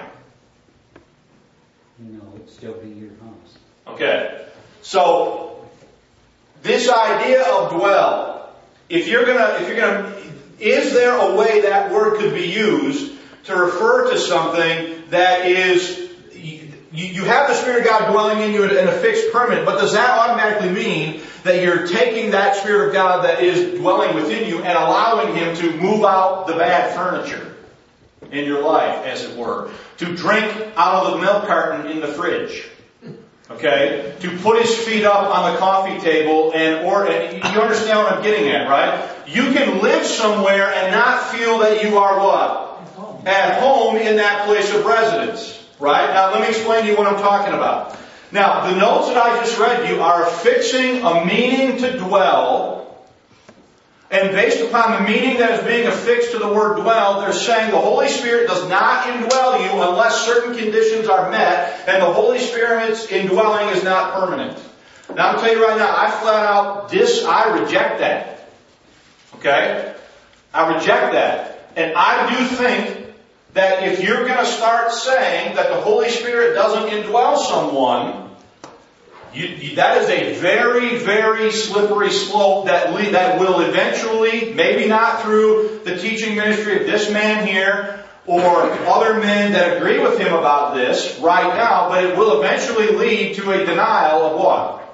No, it'd still be your house. Okay. So this idea of dwell, if you're gonna, if you're gonna, is there a way that word could be used to refer to something that is, you, you have the Spirit of God dwelling in you in a fixed permanent, but does that automatically mean that you're taking that Spirit of God that is dwelling within you and allowing Him to move out the bad furniture in your life, as it were? To drink out of the milk carton in the fridge? Okay? To put his feet up on the coffee table and, or, and you understand what I'm getting at, right? You can live somewhere and not feel that you are what? At home. At home in that place of residence. Right? Now let me explain to you what I'm talking about. Now, the notes that I just read you are affixing a meaning to dwell And based upon the meaning that is being affixed to the word dwell, they're saying the Holy Spirit does not indwell you unless certain conditions are met, and the Holy Spirit's indwelling is not permanent. Now I'm telling you right now, I flat out dis, I reject that. Okay? I reject that. And I do think that if you're going to start saying that the Holy Spirit doesn't indwell someone, You, you, that is a very, very slippery slope that, le- that will eventually, maybe not through the teaching ministry of this man here or other men that agree with him about this right now, but it will eventually lead to a denial of what?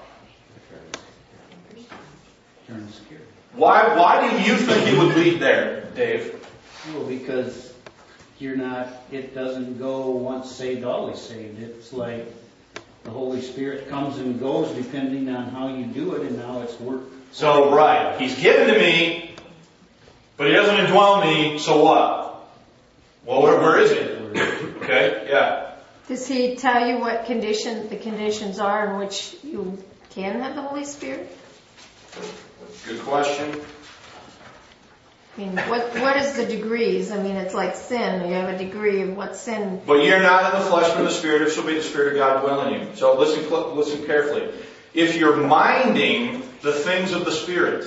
Why, why do you think it would lead there, Dave? Well, because you're not, it doesn't go once saved, always saved. It's like the Holy Spirit comes and goes depending on how you do it, and now it's work. So, right. He's given to me, but He doesn't indwell me, so what? Well, where, where is He? Okay, yeah. Does He tell you what condition the conditions are in which you can have the Holy Spirit? Good question. I mean, what what is the degrees? I mean, it's like sin. You have a degree of what sin. But you're not in the flesh but the Spirit, it shall be the Spirit of God dwell in you. So listen, listen carefully. If you're minding the things of the Spirit,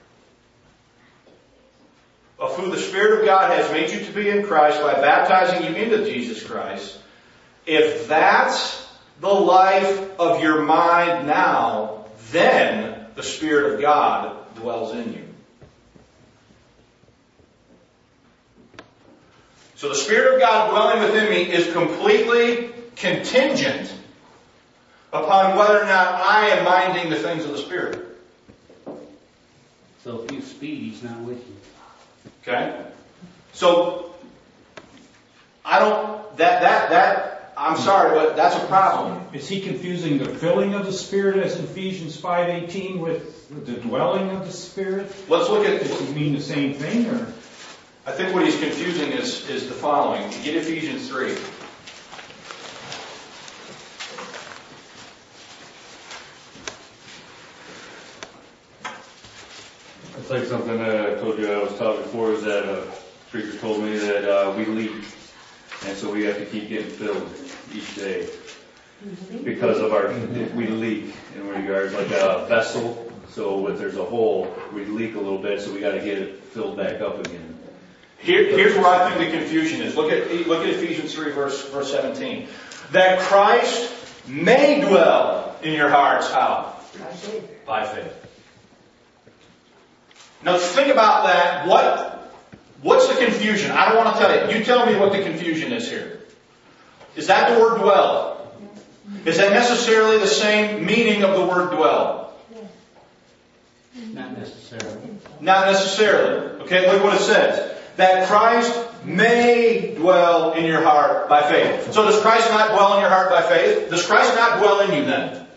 of who the Spirit of God has made you to be in Christ by baptizing you into Jesus Christ, if that's the life of your mind now, then the Spirit of God dwells in you. So the Spirit of God dwelling within me is completely contingent upon whether or not I am minding the things of the Spirit. So if you speed, He's not with you. Okay? So, I don't, that, that, that, I'm sorry, but that's a problem. Is he confusing the filling of the Spirit as in Ephesians five eighteen with the dwelling of the Spirit? Let's look at, Does he mean the same thing, or? I think what he's confusing is, is the following. Get Ephesians three. It's like something that I told you I was taught before, is that a preacher told me that uh, we leak. And so we have to keep getting filled each day. Because of our, we leak in regards like a vessel. So if there's a hole, we leak a little bit, so we got to get it filled back up again. Here, here's where I think the confusion is. Look at, look at Ephesians three, verse, verse seventeen. That Christ may dwell in your hearts. How? By faith. By faith. Now think about that. What, what's the confusion? I don't want to tell you. You tell me what the confusion is here. Is that the word dwell? Is that necessarily the same meaning of the word dwell? Not necessarily. Not necessarily. Okay, look what it says. That Christ may dwell in your heart by faith. So does Christ not dwell in your heart by faith? Does Christ not dwell in you then?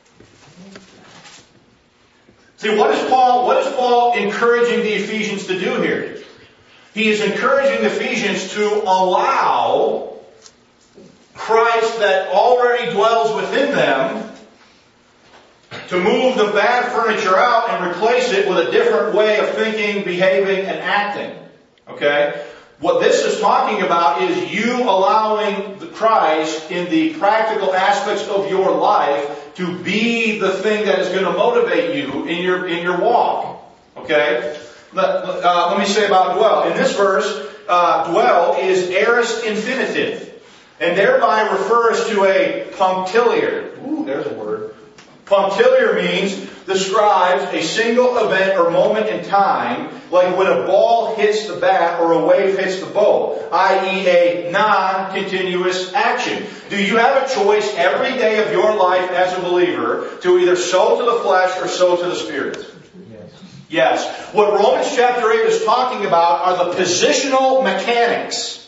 See, what is Paul, what is Paul encouraging the Ephesians to do here? He is encouraging the Ephesians to allow Christ that already dwells within them to move the bad furniture out and replace it with a different way of thinking, behaving, and acting. Okay? What this is talking about is you allowing the Christ in the practical aspects of your life to be the thing that is going to motivate you in your in your walk. Okay? Let, uh, let me say about dwell. In this verse, uh, dwell is aorist infinitive, and thereby refers to a punctiliar. Ooh, there's a word. Punctiliar means describes a single event or moment in time, like when a ball hits the bat or a wave hits the bow, that is a non-continuous action. Do you have a choice every day of your life as a believer to either sow to the flesh or sow to the Spirit? Yes. Yes. What Romans chapter eight is talking about are the positional mechanics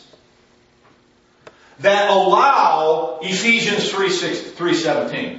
that allow Ephesians three seventeen.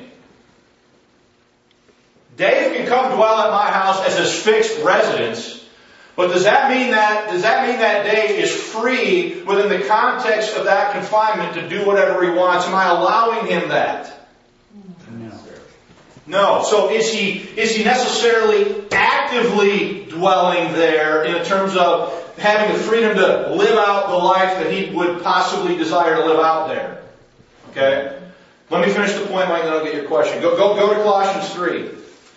Dave can come dwell at my house as his fixed residence, but does that mean that does that mean that Dave is free within the context of that confinement to do whatever he wants? Am I allowing him that? No. No. So is he is he necessarily actively actively dwelling there in terms of having the freedom to live out the life that he would possibly desire to live out there. Okay? Let me finish the point, Mike, and then I'll get your question. Go, go, go to Colossians three.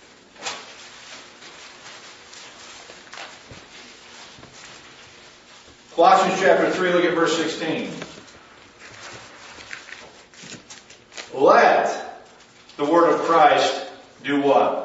Colossians chapter three, look at verse sixteen. Let the word of Christ do what?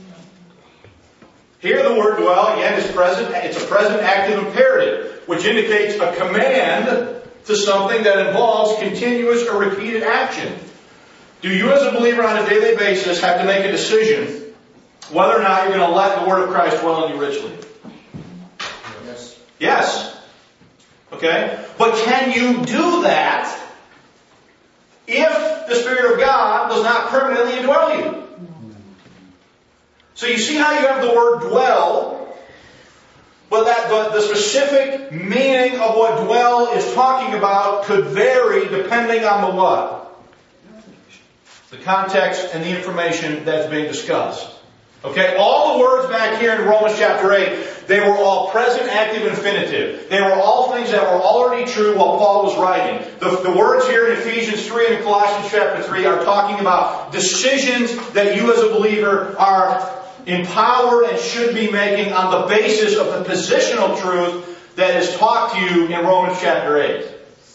Here the word dwell, again, is present. It's a present active imperative, which indicates a command to something that involves continuous or repeated action. Do you as a believer on a daily basis have to make a decision whether or not you're going to let the word of Christ dwell in you richly? Yes. Yes. Okay? But can you do that if the Spirit of God does not permanently indwell you? So you see how you have the word dwell, but that the, the specific meaning of what dwell is talking about could vary depending on the what? The context and the information that's being discussed. Okay, all the words back here in Romans chapter eight, they were all present, active, infinitive. They were all things that were already true while Paul was writing. The, the words here in Ephesians three and in Colossians chapter three are talking about decisions that you as a believer are empowered and should be making on the basis of the positional truth that is taught to you in Romans chapter eight.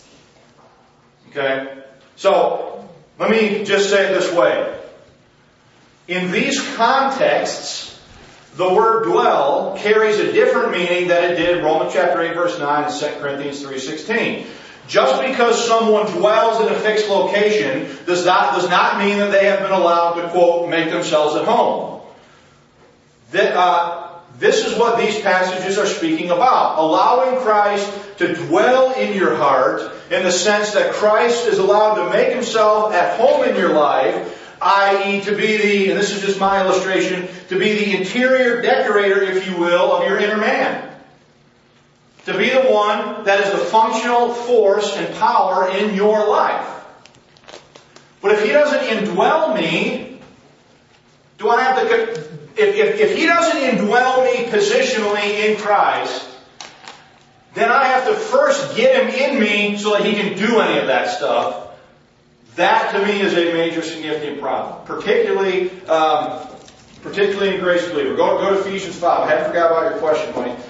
Okay? So, let me just say it this way. In these contexts, the word dwell carries a different meaning than it did in Romans chapter eight verse nine and Second Corinthians three sixteen. Just because someone dwells in a fixed location does not, does not mean that they have been allowed to, quote, make themselves at home. That, uh, this is what these passages are speaking about. Allowing Christ to dwell in your heart in the sense that Christ is allowed to make himself at home in your life, that is to be the, and this is just my illustration, to be the interior decorator, if you will, of your inner man. To be the one that is the functional force and power in your life. But if he doesn't indwell me, do I have to, if, if, if he doesn't indwell me positionally in Christ, then I have to first get him in me so that he can do any of that stuff. That to me is a major significant problem. Particularly, um, particularly in grace believer. Go, go to Ephesians five. I haven't forgot about your question, Mike.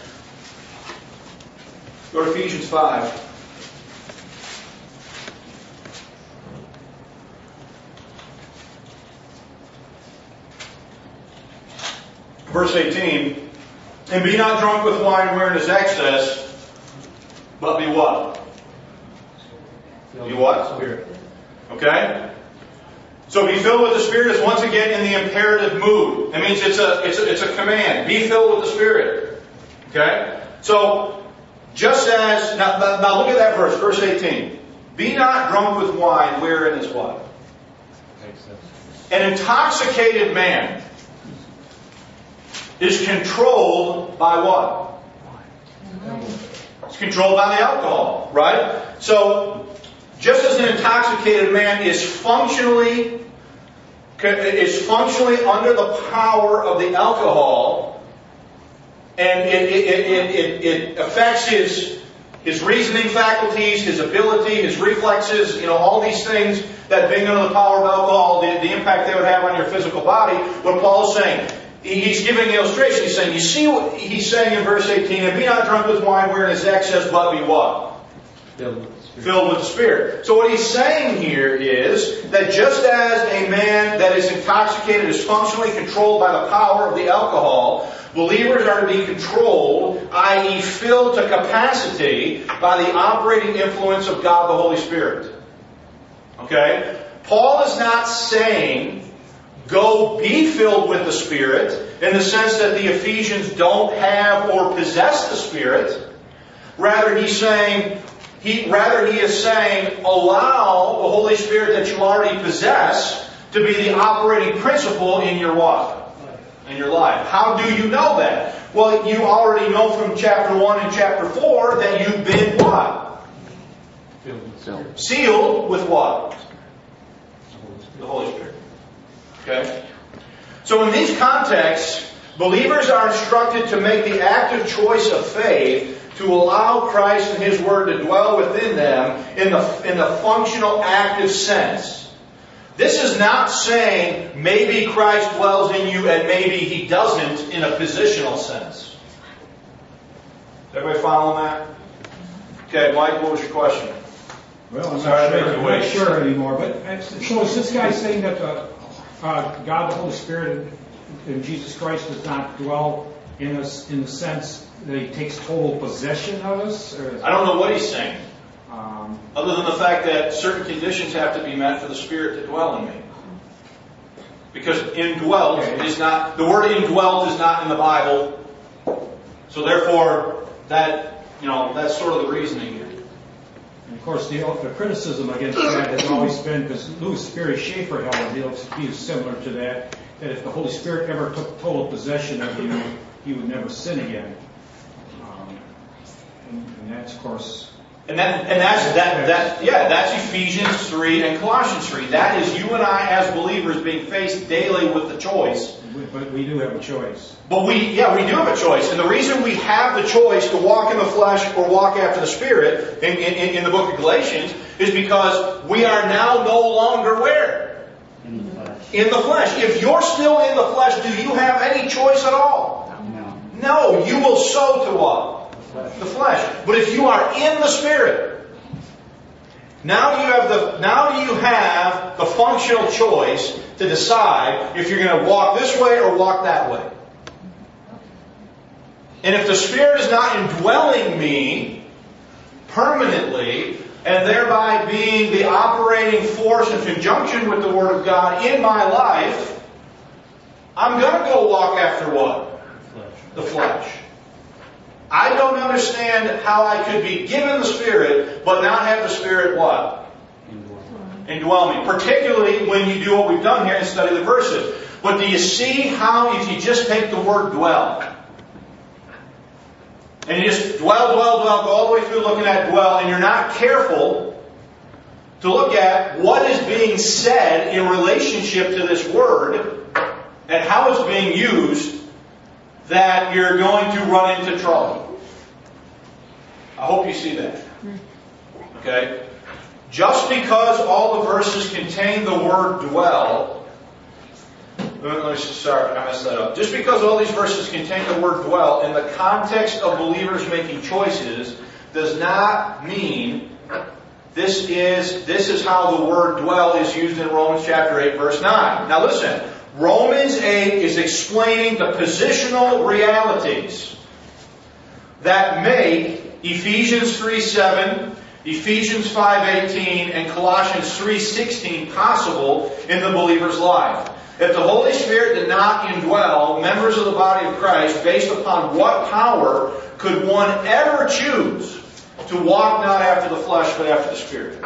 Go to Ephesians five. Verse eighteen. And be not drunk with wine wherein is excess, but be what? Be what? Spirit. Okay? So be filled with the Spirit is once again in the imperative mood. That means it's a, it's a, it's a command. Be filled with the Spirit. Okay? So, just as, now, now look at that verse, verse eighteen. Be not drunk with wine wherein is what? An intoxicated man is controlled by what? It's controlled by the alcohol, right? So, just as an intoxicated man is functionally is functionally under the power of the alcohol, and it, it, it, it, it affects his his reasoning faculties, his ability, his reflexes, you know, all these things that being under the power of alcohol, the, the impact they would have on your physical body. What Paul is saying, he's giving an illustration. He's saying, you see what he's saying in verse eighteen, and be not drunk with wine wherein is excess, but be what? Filled with the Spirit. Filled with the Spirit. So what he's saying here is that just as a man that is intoxicated is functionally controlled by the power of the alcohol, believers are to be controlled, that is filled to capacity, by the operating influence of God the Holy Spirit. Okay? Paul is not saying, go be filled with the Spirit, in the sense that the Ephesians don't have or possess the Spirit. Rather, he's saying, He, rather, he is saying, allow the Holy Spirit that you already possess to be the operating principle in your what? In your life. How do you know that? Well, you already know from chapter one and chapter four that you've been what? Sealed. Sealed with what? The Holy Spirit. Okay? So in these contexts, Believers are instructed to make the active choice of faith to allow Christ and His Word to dwell within them in the, in the functional, active sense. This is not saying maybe Christ dwells in you and maybe He doesn't in a positional sense. Everybody follow that? Okay, Mike, what was your question? Well, I'm Sorry, not, I sure, made you I'm wait. not sure anymore. But uh, so is this guy saying that uh, uh, God, the Holy Spirit, and Jesus Christ does not dwell in us in the sense that He takes total possession of us? Or, I don't know what he's saying, um, other than the fact that certain conditions have to be met for the Spirit to dwell in me. Because indwelt Okay. is not, the word indwelt is not in the Bible. So therefore, that, you know, that's sort of the reasoning here. and of course, the, the criticism against that has always been, because Louis Sperry Schaefer held a view similar to that, that if the Holy Spirit ever took total possession of you, you would never sin again. Um, and, and that's, of course, And that, and that's, that, that, yeah, that's Ephesians three and Colossians three. That is you and I as believers being faced daily with the choice. we, but we do have a choice. But we, yeah, we do have a choice. And the reason we have the choice to walk in the flesh or walk after the Spirit in, in, in the book of Galatians is because we are now no longer where? In the flesh. In the flesh. If you're still in the flesh, do you have any choice at all? No. No, you will sow to what? The flesh. But if you are in the Spirit, now you have the now you have the functional choice to decide if you're going to walk this way or walk that way. And if the Spirit is not indwelling me permanently, and thereby being the operating force in conjunction with the Word of God in my life, I'm going to go walk after what? Flesh. The flesh. I don't understand how I could be given the Spirit, but not have the Spirit what? Indwell me. Particularly when you do what we've done here and study the verses. But do you see how if you just take the word dwell, and you just dwell, dwell, dwell, go all the way through looking at dwell, and you're not careful to look at what is being said in relationship to this word and how it's being used, that you're going to run into trouble. I hope you see that. Okay? Just because all the verses contain the word dwell, let me, sorry, I messed that up. Just because all these verses contain the word dwell in the context of believers making choices does not mean this is, this is how the word dwell is used in Romans chapter eight, verse nine. Now listen. Romans eight is explaining the positional realities that make Ephesians three seven, Ephesians five eighteen, and Colossians three sixteen possible in the believer's life. If the Holy Spirit did not indwell members of the body of Christ, based upon what power could one ever choose to walk not after the flesh but after the Spirit?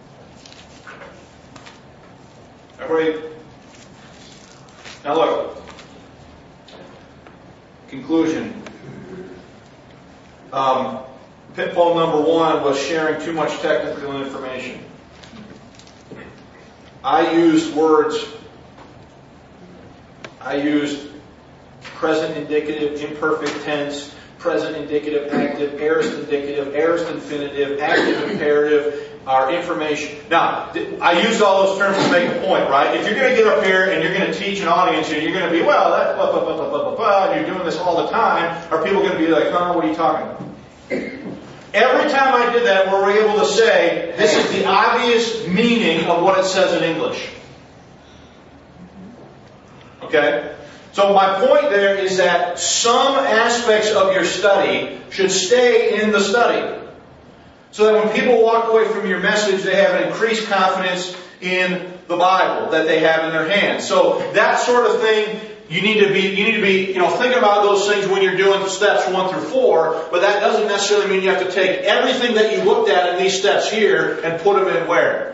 Everybody? Now look, conclusion. Um, pitfall number one was sharing too much technical information. I used words, I used present indicative, imperfect tense, present indicative, active, aorist indicative, aorist infinitive, active imperative, our information. Now, I used all those terms to make a point, right? If you're going to get up here and you're going to teach an audience and you're going to be, well, that, blah, blah, blah, blah, blah, blah, blah, and you're doing this all the time, are people going to be like, huh, what are you talking about? Every time I did that, we were able to say, this is the obvious meaning of what it says in English. Okay? So my point there is that some aspects of your study should stay in the study. So that when people walk away from your message, they have an increased confidence in the Bible that they have in their hands. So that sort of thing, you need to be, you need to be, you know, thinking about those things when you're doing steps one through four, but that doesn't necessarily mean you have to take everything that you looked at in these steps here and put them in where?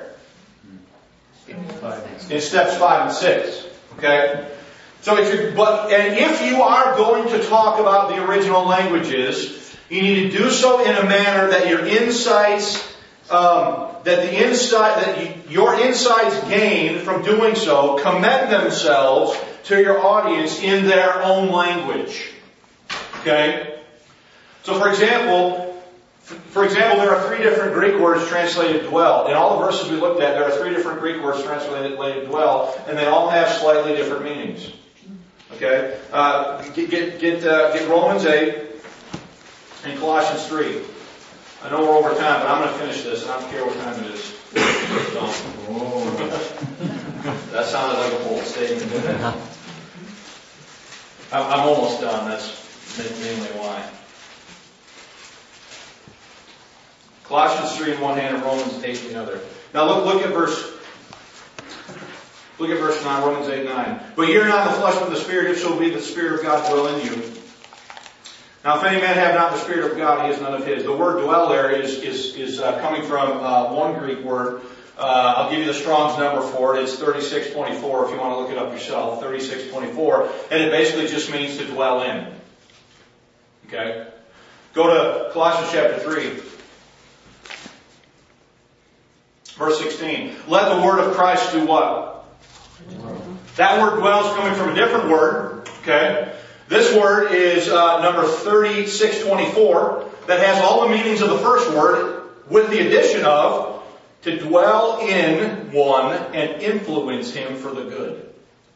In steps five and six. Okay? So if you're, but, and if you are going to talk about the original languages, you need to do so in a manner that your insights, um, that the insight, that you, your insights gained from doing so commend themselves to your audience in their own language. Okay? So for example, for example, there are three different Greek words translated dwell. In all the verses we looked at, there are three different Greek words translated dwell, and they all have slightly different meanings. Okay? Uh, get get get, uh, get Romans eight and Colossians three. I know we're over time, but I'm going to finish this, and I don't care what time it is. That sounded like a bold statement. I'm, I'm almost done. That's mainly why. Colossians three in one hand and Romans eight in the other. Now look, look at verse. Look at verse nine, Romans eight nine. But ye are not in the flesh, but the Spirit, if so be the Spirit of God dwell in you. Now, if any man have not the Spirit of God, he is none of his. The word dwell there is is is uh, coming from uh, one Greek word. Uh, I'll give you the Strong's number for it. It's thirty-six twenty-four if you want to look it up yourself. thirty-six twenty-four, and it basically just means to dwell in. Okay, go to Colossians chapter three, verse sixteen. Let the word of Christ do what? That word dwell is coming from a different word. Okay. This word is uh, number thirty-six twenty-four that has all the meanings of the first word with the addition of to dwell in one and influence him for the good.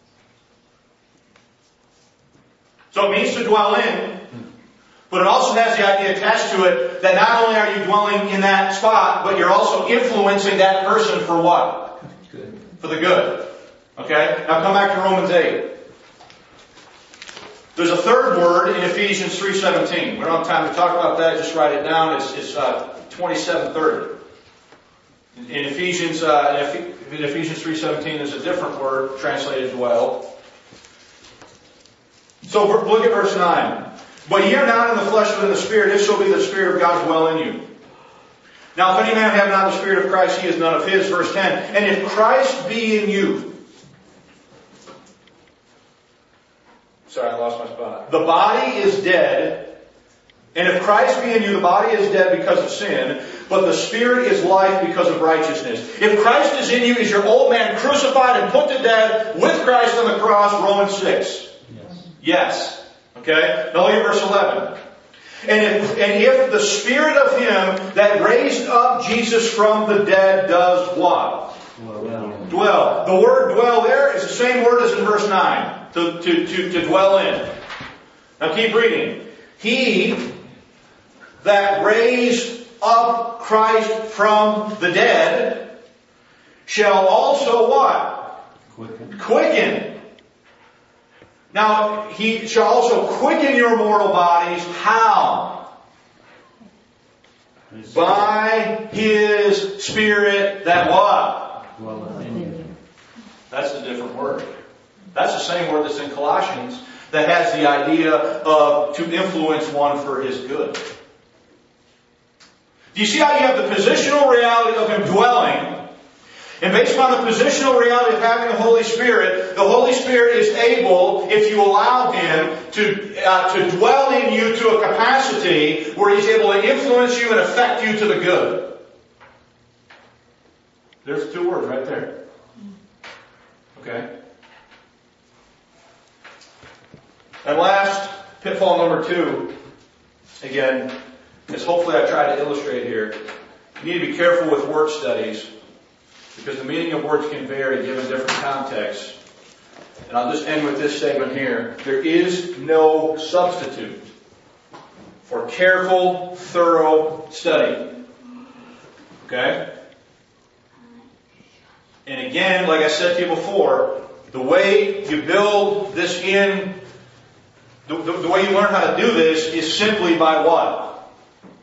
So it means to dwell in, but it also has the idea attached to it that not only are you dwelling in that spot, but you're also influencing that person for what? Good. For the good. Okay? Now come back to Romans eight. There's a third word in Ephesians three seventeen. We don't have time to talk about that. Just write it down. It's, it's uh, twenty-seven thirty. In Ephesians, uh, in Ephesians three seventeen, there's a different word translated dwell. So look at verse nine. But ye are not in the flesh, but in the Spirit, if so be the Spirit of God dwell in you. Now, if any man have not the Spirit of Christ, he is none of his. Verse ten. And if Christ be in you. Sorry, I lost my spot. The body is dead. And if Christ be in you, the body is dead because of sin, but the Spirit is life because of righteousness. If Christ is in you, is your old man crucified and put to death with Christ on the cross? Romans six. Yes. Yes. Okay? Now look at verse eleven. And if, and if the Spirit of Him that raised up Jesus from the dead does what? Dwell. Dwell. The word dwell there is the same word as in verse nine. To, to, to, to dwell in. Now keep reading. He that raised up Christ from the dead shall also what? Quicken. Quicken. Now, He shall also quicken your mortal bodies. How? His By His Spirit that what? Dwelleth in you. That's a different word. That's the same word that's in Colossians that has the idea of to influence one for his good. Do you see how you have the positional reality of Him dwelling? And based upon the positional reality of having the Holy Spirit, the Holy Spirit is able, if you allow Him, to, uh, to dwell in you to a capacity where He's able to influence you and affect you to the good. There's two words right there. Okay? And last, pitfall number two, again, is hopefully I try to illustrate here. You need to be careful with word studies because the meaning of words can vary given different contexts. And I'll just end with this statement here. There is no substitute for careful, thorough study. Okay? And again, like I said to you before, the way you build this in The, the, the way you learn how to do this is simply by what?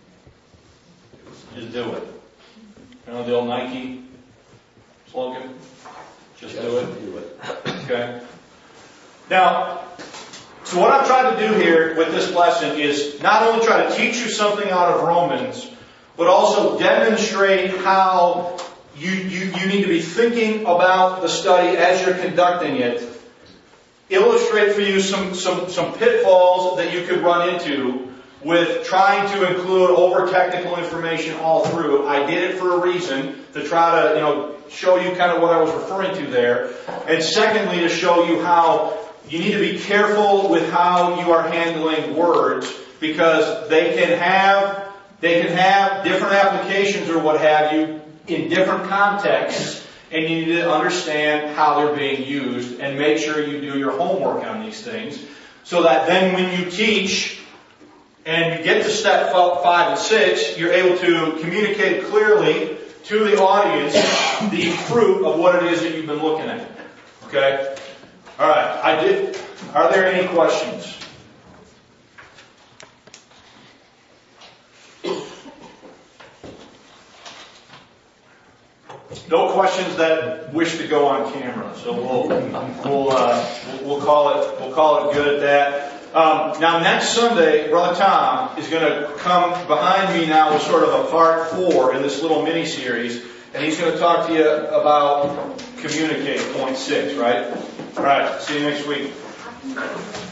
Just do it. You know the old Nike slogan? Just do it. Do it. Okay. Now, so what I've tried to do here with this lesson is not only try to teach you something out of Romans, but also demonstrate how you, you, you need to be thinking about the study as you're conducting it. Illustrate for you some, some, some pitfalls that you could run into with trying to include over technical information all through. I did it for a reason, to try to, you know, show you kind of what I was referring to there. And secondly, to show you how you need to be careful with how you are handling words, because they can have they can have different applications or what have you in different contexts, and you need to understand how they're being used and make sure you do your homework on these things, so that then when you teach and you get to step five and six, you're able to communicate clearly to the audience the fruit of what it is that you've been looking at. Okay? All right. I did. Are there any questions? No questions that wish to go on camera, so we'll we'll uh, we'll call it we'll call it good at that. Um, now next Sunday, Brother Tom is going to come behind me now with sort of a part four in this little mini series, and he's going to talk to you about communicate point six. Right? All right. See you next week.